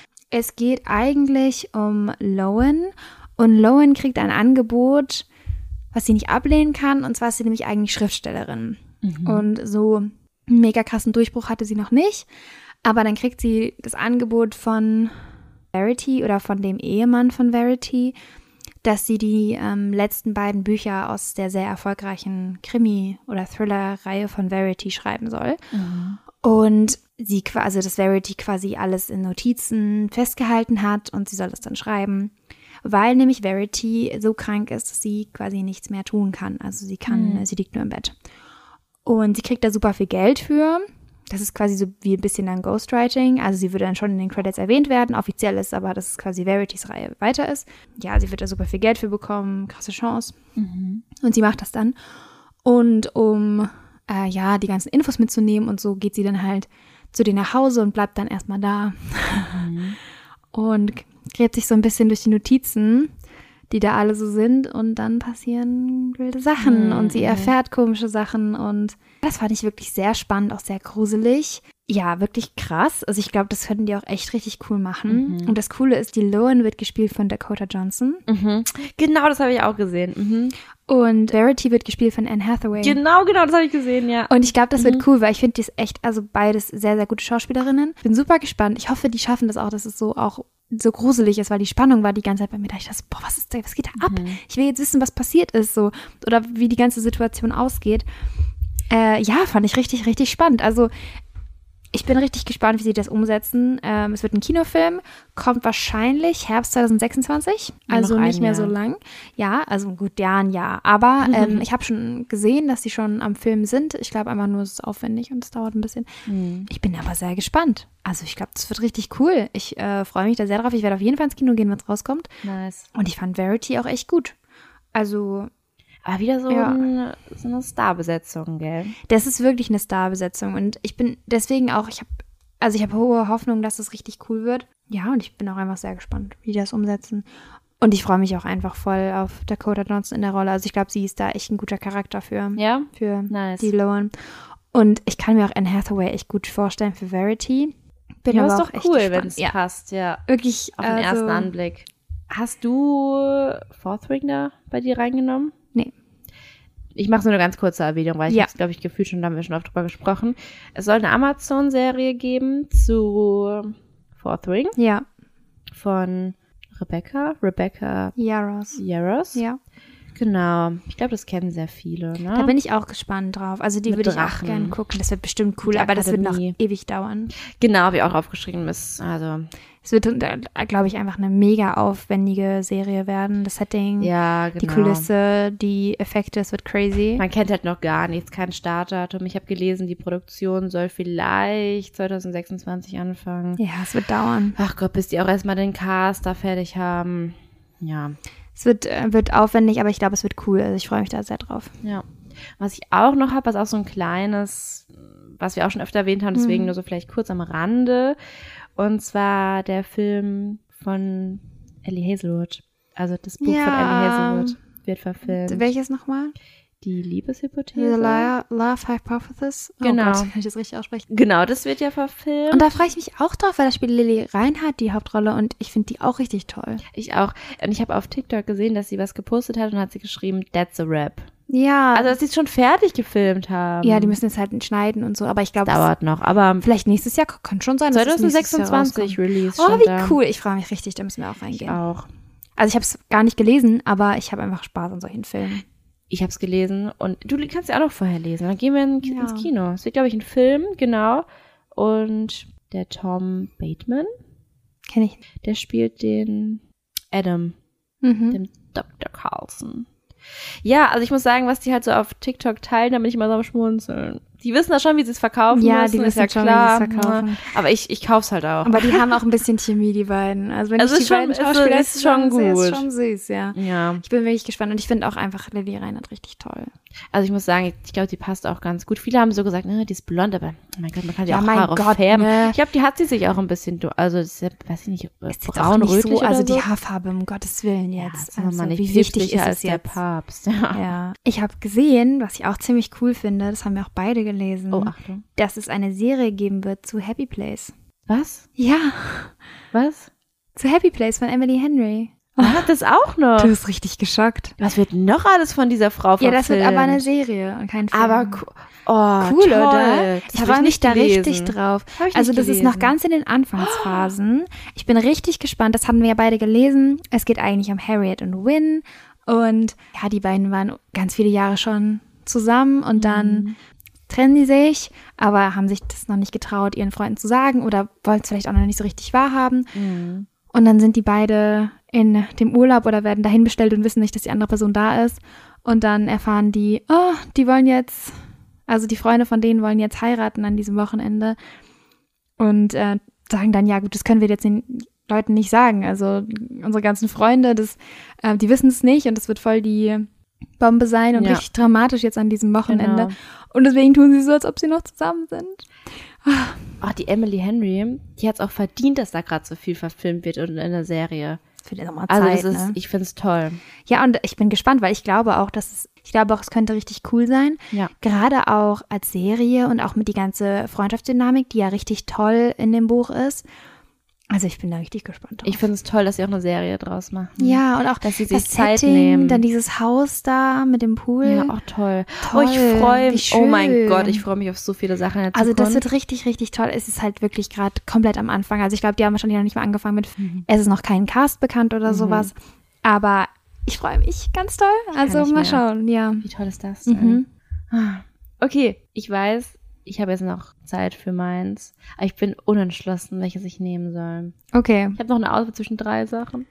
Es geht eigentlich um Lowen und Lowen kriegt ein Angebot, was sie nicht ablehnen kann. Und zwar ist sie nämlich eigentlich Schriftstellerin. Mhm. Und so einen mega krassen Durchbruch hatte sie noch nicht. Aber dann kriegt sie das Angebot von Verity oder von dem Ehemann von Verity, dass sie die ähm, letzten beiden Bücher aus der sehr erfolgreichen Krimi- oder Thriller-Reihe von Verity schreiben soll. Mhm. Und sie, qua- also dass Verity quasi alles in Notizen festgehalten hat und sie soll das dann schreiben, weil nämlich Verity so krank ist, dass sie quasi nichts mehr tun kann. Also sie kann, Mhm. sie liegt nur im Bett. Und sie kriegt da super viel Geld für. Das ist quasi so wie ein bisschen dann Ghostwriting. Also sie würde dann schon in den Credits erwähnt werden. Offiziell ist aber, dass es quasi Verity's Reihe weiter ist. Ja, sie wird da super viel Geld für bekommen. Krasse Chance. Mhm. Und sie macht das dann. Und um äh, ja, die ganzen Infos mitzunehmen und so, geht sie dann halt zu denen nach Hause und bleibt dann erstmal da. Mhm. Und gräbt sich so ein bisschen durch die Notizen, die da alle so sind. Und dann passieren wilde Sachen. Mhm. Und sie erfährt komische Sachen. Und das fand ich wirklich sehr spannend, auch sehr gruselig. Ja, wirklich krass. Also ich glaube, das könnten die auch echt richtig cool machen. Mhm. Und das Coole ist, die Lowen wird gespielt von Dakota Johnson. Mhm. Genau, das habe ich auch gesehen. Mhm. Und Verity wird gespielt von Anne Hathaway. Genau, genau, das habe ich gesehen, ja. Und ich glaube, das Mhm. wird cool, weil ich finde, die ist echt, also beides sehr, sehr gute Schauspielerinnen. Bin super gespannt. Ich hoffe, die schaffen das auch, dass es so auch so gruselig ist, weil die Spannung war die ganze Zeit bei mir. Da ich dachte, boah, was ist da, was geht da ab? Mhm. Ich will jetzt wissen, was passiert ist, so. Oder wie die ganze Situation ausgeht. Äh, ja, fand ich richtig, richtig spannend. Also, ich bin richtig gespannt, wie sie das umsetzen. Ähm, es wird ein Kinofilm, kommt wahrscheinlich Herbst zwanzig sechsundzwanzig, Ja, also noch ein nicht mehr so Jahr. lang. Ja, also gut, ja, ein Jahr. Aber ähm, ich habe schon gesehen, dass sie schon am Film sind. Ich glaube einfach nur, es ist aufwendig und es dauert ein bisschen. Mhm. Ich bin aber sehr gespannt. Also ich glaube, das wird richtig cool. Ich äh, freue mich da sehr drauf. Ich werde auf jeden Fall ins Kino gehen, wenn es rauskommt. Nice. Und ich fand Verity auch echt gut. Also Aber wieder so, Ja. ein, so eine Starbesetzung, gell? das ist wirklich eine Starbesetzung. Und ich bin deswegen auch, ich habe, also ich habe hohe Hoffnung, dass das richtig cool wird. Ja, und ich bin auch einfach sehr gespannt, wie die das umsetzen. Und ich freue mich auch einfach voll auf Dakota Johnson in der Rolle. Also ich glaube, sie ist da echt ein guter Charakter für, Ja? für Nice. die Lowen. Und ich kann mir auch Anne Hathaway echt gut vorstellen für Verity. Bin Ja, aber ist auch doch echt cool, gespannt. wenn es ja, passt, ja. wirklich. Auf den also, ersten Anblick. Hast du Fourth Ring da bei dir reingenommen? Nee. Ich mache so eine ganz kurze Erwähnung, weil ich Ja. habe es, glaube ich, gefühlt schon, da haben wir schon oft drüber gesprochen. Es soll eine Amazon-Serie geben zu Fourth Ring Ja. von Rebecca, Rebecca Yaros. Yaros. Ja. Genau. Ich glaube, das kennen sehr viele, ne? Da bin ich auch gespannt drauf. Also die Mit würde ich auch Drachen. gerne gucken. Das wird bestimmt cool, Die aber das wird noch Akademie. ewig dauern. Genau, habe ich auch aufgeschrieben. Ist, also, Es wird, glaube ich, einfach eine mega aufwendige Serie werden. Das Setting, ja, genau. die Kulisse, die Effekte, es wird crazy. Man kennt halt noch gar nichts, kein Startdatum. Ich habe gelesen, die Produktion soll vielleicht zwanzig sechsundzwanzig anfangen. Ja, es wird dauern. Ach Gott, bis die auch erstmal den Cast da fertig haben. Ja, Es wird, äh, wird aufwendig, aber ich glaube, es wird cool. Also ich freue mich da sehr drauf. ja. Was ich auch noch habe, was auch so ein kleines, was wir auch schon öfter erwähnt haben, deswegen Mhm. nur so vielleicht kurz am Rande. Und zwar der Film von Ellie Hazelwood. Also das Buch Ja. von Ellie Hazelwood wird verfilmt. Welches nochmal? Die The Liebeshypothese. Love, Love Hypothesis. Oh Genau. Gott, kann ich das richtig aussprechen? Genau, das wird ja verfilmt. Und da freue ich mich auch drauf, weil da spielt Lily Reinhardt die Hauptrolle und ich finde die auch richtig toll. Ich auch. Und ich habe auf TikTok gesehen, dass sie was gepostet hat und hat sie geschrieben, that's a rap. Ja. Also, dass sie es schon fertig gefilmt haben. ja, die müssen jetzt halt schneiden und so, aber ich glaube, Dauert noch, aber vielleicht nächstes Jahr kann schon sein, dass es nächstes Jahr zwanzig sechsundzwanzig rauskommt. Release Oh, stand wie da. cool. Ich freue mich richtig, da müssen wir auch Ich reingehen. auch. Also ich habe es gar nicht gelesen, aber ich habe einfach Spaß an solchen Filmen. Ich habe es gelesen und du kannst ja auch noch vorher lesen. Dann gehen wir in, Ja. ins Kino. Es wird, glaube ich, ein Film, genau. Und der Tom Bateman, Kenne ich. der spielt den Adam, Mhm. dem Doktor Carlson. Ja, also ich muss sagen, was die halt so auf TikTok teilen, da bin ich immer so am Schmunzeln. Die wissen ja schon, wie sie es verkaufen Ja, müssen, die ist wissen ja schon, klar. wie sie es verkaufen. ne? Aber ich, ich kauf's halt auch. Aber die haben auch ein bisschen Chemie, die beiden. Also wenn Also ich die ist schon- beiden ist- Schauspieler ist schon zusammen sehe, gut. ist schon süß, ja. ja, Ich bin wirklich gespannt und ich finde auch einfach Lily Reinhardt richtig toll. also ich muss sagen, ich, ich glaube, die passt auch ganz gut. Viele haben so gesagt, ne, die ist blond, aber oh mein Gott, man kann die Ja, auch mein Haare Gott, färben. ne. Ich glaube, die hat sie sich auch ein bisschen, du- also das ist ja, weiß ich nicht, Ist jetzt auch braun, nicht rötlich so, also oder so. die Haarfarbe, um Gottes Willen Ja, jetzt. sagen wir mal also, nicht wie wichtig ist als es der jetzt? Papst. Ja. Ja. Ich habe gesehen, was ich auch ziemlich cool finde, das haben wir auch beide gelesen, Oh, Achtung. dass es eine Serie geben wird zu Happy Place. Was? Ja, Was? zu Happy Place von Emily Henry. Ah, das auch noch. Du bist richtig geschockt. Was wird noch alles von dieser Frau Ja, verfilmt? das wird aber eine Serie und kein Film. Aber co- oh, cool, toll. oder? Das Ich hab freue mich nicht da gelesen. richtig drauf. Hab ich Also nicht das ist gelesen. noch ganz in den Anfangsphasen. Ich bin richtig gespannt. Das hatten wir ja beide gelesen. Es geht eigentlich um Harriet und Wynne. Und ja, die beiden waren ganz viele Jahre schon zusammen und dann Mhm. trennen die sich, aber haben sich das noch nicht getraut, ihren Freunden zu sagen oder wollten es vielleicht auch noch nicht so richtig wahrhaben. Mhm. Und dann sind die beide in dem Urlaub oder werden dahin bestellt und wissen nicht, dass die andere Person da ist. Und dann erfahren die, oh, die wollen jetzt, also die Freunde von denen wollen jetzt heiraten an diesem Wochenende. Und äh, sagen dann, ja gut, das können wir jetzt den Leuten nicht sagen. Also unsere ganzen Freunde, das, äh, die wissen es nicht und es wird voll die Bombe sein und Ja. richtig dramatisch jetzt an diesem Wochenende. Genau. Und deswegen tun sie so, als ob sie noch zusammen sind. Oh, die Emily Henry, die hat es auch verdient, dass da gerade so viel verfilmt wird und in der Serie. Für die Sommerzeit, Also das ist, ne? ich finde es toll. Ja, und ich bin gespannt, weil ich glaube auch, dass es, ich glaube auch, es könnte richtig cool sein. Ja. Gerade auch als Serie und auch mit die ganze Freundschaftsdynamik, die ja richtig toll in dem Buch ist. Also ich bin da richtig gespannt drauf. Ich finde es toll, dass sie auch eine Serie draus machen. ja, und auch dass sie sich das Zeit Setting, nehmen. dann dieses Haus da mit dem Pool. Ja, auch toll. Toll, Oh, ich freue mich. wie Oh mein schön. Gott, ich freue mich auf so viele Sachen in der Also das Zukunft. wird richtig, richtig toll. Es ist halt wirklich gerade komplett am Anfang. Also ich glaube, die haben wahrscheinlich noch nicht mal angefangen mit, Mhm. es ist noch kein Cast bekannt oder Mhm. sowas. Aber ich freue mich ganz toll. Also nicht mal mehr. schauen, ja. Wie toll ist das Mhm. denn? Okay, ich weiß, ich habe jetzt noch Zeit für meins. Aber ich bin unentschlossen, welches ich nehmen soll. Okay, Ich habe noch eine Auswahl zwischen drei Sachen.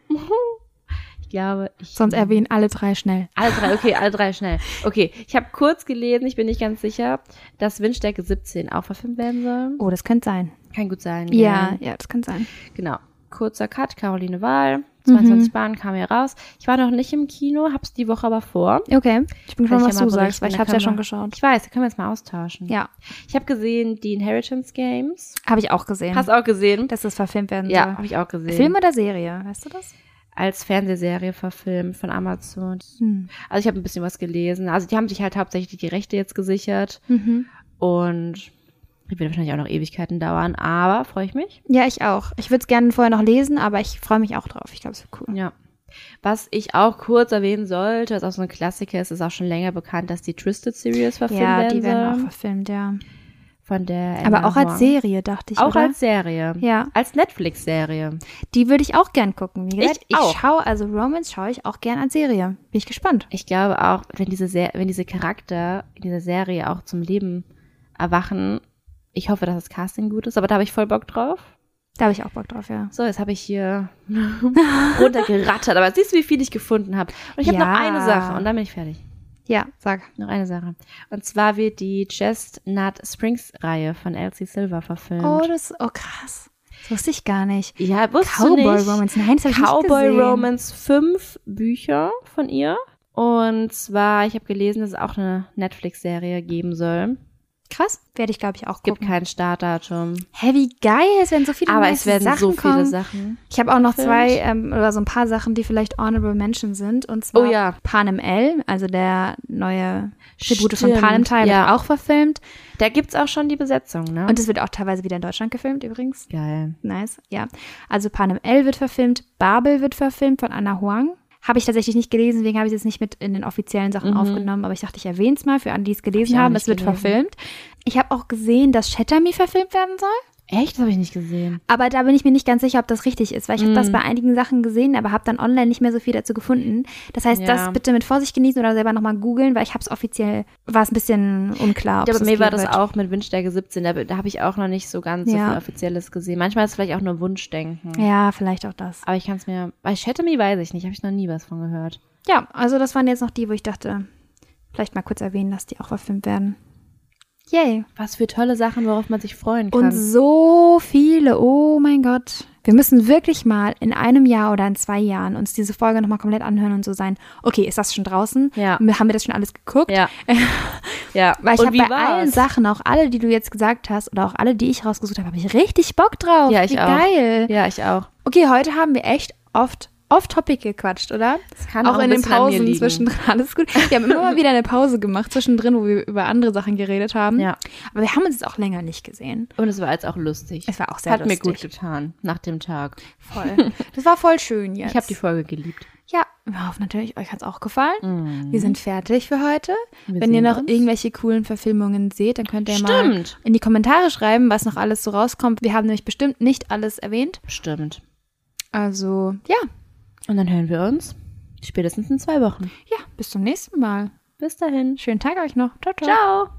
Ich glaube, ich... sonst erwähnen alle drei schnell. Alle drei, okay, alle drei schnell. Okay, ich habe kurz gelesen, ich bin nicht ganz sicher, dass Windstärke siebzehn auch verfilmt werden soll. Oh, das könnte sein. Kann gut sein. Ja, ja, das könnte sein. Genau. Kurzer Cut, Caroline Wahl, zweiundzwanzig Mhm. Bahnen kam hier raus. Ich war noch nicht im Kino, hab's die Woche aber vor. Okay, ich bin Kann gespannt, ich was ja du mal sagst, weil berichten, ich da habe ja können schon wir- geschaut. Ich weiß, da können wir jetzt mal austauschen. Ja, Ich habe gesehen, die Inheritance Games. habe ich auch gesehen, Hast du auch gesehen? dass das verfilmt werden Ja, soll. habe ich auch gesehen. Film oder Serie, weißt du das? Als Fernsehserie verfilmt von Amazon. Hm. Also ich habe ein bisschen was gelesen. Also die haben sich halt hauptsächlich die Rechte jetzt gesichert. Mhm. Und die wird wahrscheinlich auch noch Ewigkeiten dauern. Aber freue ich mich. Ja, ich auch. Ich würde es gerne vorher noch lesen, aber ich freue mich auch drauf. Ich glaube, es wird cool. Ja. Was ich auch kurz erwähnen sollte, was auch so ein Klassiker ist, ist auch schon länger bekannt, dass die Twisted Series verfilmt Ja, werden die werden soll. auch verfilmt, ja. Von der Aber Emma auch als Huang. Serie, dachte ich, Auch oder? als Serie. Ja. Als Netflix-Serie. Die würde ich auch gern gucken. Wie gesagt, Ich auch. ich schaue, also Romance schaue ich auch gern als Serie. Bin ich gespannt. Ich glaube auch, wenn diese, Ser wenn diese Charakter in dieser Serie auch zum Leben erwachen, ich hoffe, dass das Casting gut ist, aber da habe ich voll Bock drauf. Da habe ich auch Bock drauf, ja. So, jetzt habe ich hier runtergerattert, aber siehst du, wie viel ich gefunden habe. Und ich habe Ja. noch eine Sache und dann bin ich fertig. Ja, sag. Noch eine Sache. Und zwar wird die Chestnut Springs Reihe von Elsie Silver verfilmt. Oh, das, oh krass. Das wusste ich gar nicht. Ja, wusstest Cowboy du nicht? Romance, nein, das habe ich nicht Cowboy gesehen. Romance, fünf Bücher von ihr. Und zwar, ich habe gelesen, dass es auch eine Netflix-Serie geben soll. Krass, werde ich, glaube ich, auch Es gibt gucken. kein Startdatum. Hä, wie geil, es werden so viele Aber nice es werden Sachen so viele kommen. Sachen. Ich habe auch noch gefilmt. zwei ähm, oder so ein paar Sachen, die vielleicht Honorable Mention sind. Und zwar Oh ja. Panem L, also der neue Tribute von Stimmt, Panem Teil, ja. wird auch verfilmt. Da gibt's auch schon die Besetzung, ne? Und es wird auch teilweise wieder in Deutschland gefilmt übrigens. Geil. Nice, ja. Also Panem L wird verfilmt, Babel wird verfilmt von Anna Huang. Habe ich tatsächlich nicht gelesen, deswegen habe ich es jetzt nicht mit in den offiziellen Sachen Mhm. aufgenommen, aber ich dachte, ich erwähne es mal für alle, die es gelesen ich auch haben. nicht Es wird gelesen. verfilmt. Ich habe auch gesehen, dass Shatter Me verfilmt werden soll. Echt? Das habe ich nicht gesehen. Aber da bin ich mir nicht ganz sicher, ob das richtig ist, weil ich habe Mm. das bei einigen Sachen gesehen, aber habe dann online nicht mehr so viel dazu gefunden. Das heißt, Ja. das bitte mit Vorsicht genießen oder selber nochmal googeln, weil ich habe es offiziell, war es ein bisschen unklar, ob Ja, es aber mir war geben das wird. auch mit Windstärke siebzehn, da, da habe ich auch noch nicht so ganz so Ja. viel Offizielles gesehen. Manchmal ist es vielleicht auch nur Wunschdenken. Ja, vielleicht auch das. Aber ich kann es mir, bei Shatter Me weiß ich nicht, habe ich noch nie was von gehört. Ja, also das waren jetzt noch die, wo ich dachte, vielleicht mal kurz erwähnen, dass die auch verfilmt werden. Yay. Was für tolle Sachen, worauf man sich freuen kann. Und so viele, oh mein Gott. Wir müssen wirklich mal in einem Jahr oder in zwei Jahren uns diese Folge nochmal komplett anhören und so sein, okay, ist das schon draußen? Ja. Haben wir das schon alles geguckt? Ja. ja. Weil ich Und habe wie bei allen war's? Sachen, auch alle, die du jetzt gesagt hast oder auch alle, die ich rausgesucht habe, habe ich richtig Bock drauf. Ja, ich Wie auch. geil. Ja, ich auch. Okay, heute haben wir echt oft off-topic gequatscht, oder? Das kann auch auch in ein den bisschen an mir Pausen liegen. zwischendrin. Alles gut. Wir haben immer mal wieder eine Pause gemacht zwischendrin, wo wir über andere Sachen geredet haben. Ja. Aber wir haben uns jetzt auch länger nicht gesehen. Und es war jetzt auch lustig. Es war auch sehr Hat lustig. mir gut getan, nach dem Tag. Voll. Das war voll schön jetzt. Ich habe die Folge geliebt. Ja, wir hoffen natürlich, euch hat es auch gefallen. Mhm. Wir sind fertig für heute. Wir Wenn ihr sehen noch uns. irgendwelche coolen Verfilmungen seht, dann könnt ihr mal Stimmt. in die Kommentare schreiben, was noch alles so rauskommt. Wir haben nämlich bestimmt nicht alles erwähnt. Stimmt. Also, ja. Und dann hören wir uns spätestens in zwei Wochen. Ja, bis zum nächsten Mal. Bis dahin. Schönen Tag euch noch. Ciao, ciao. Ciao.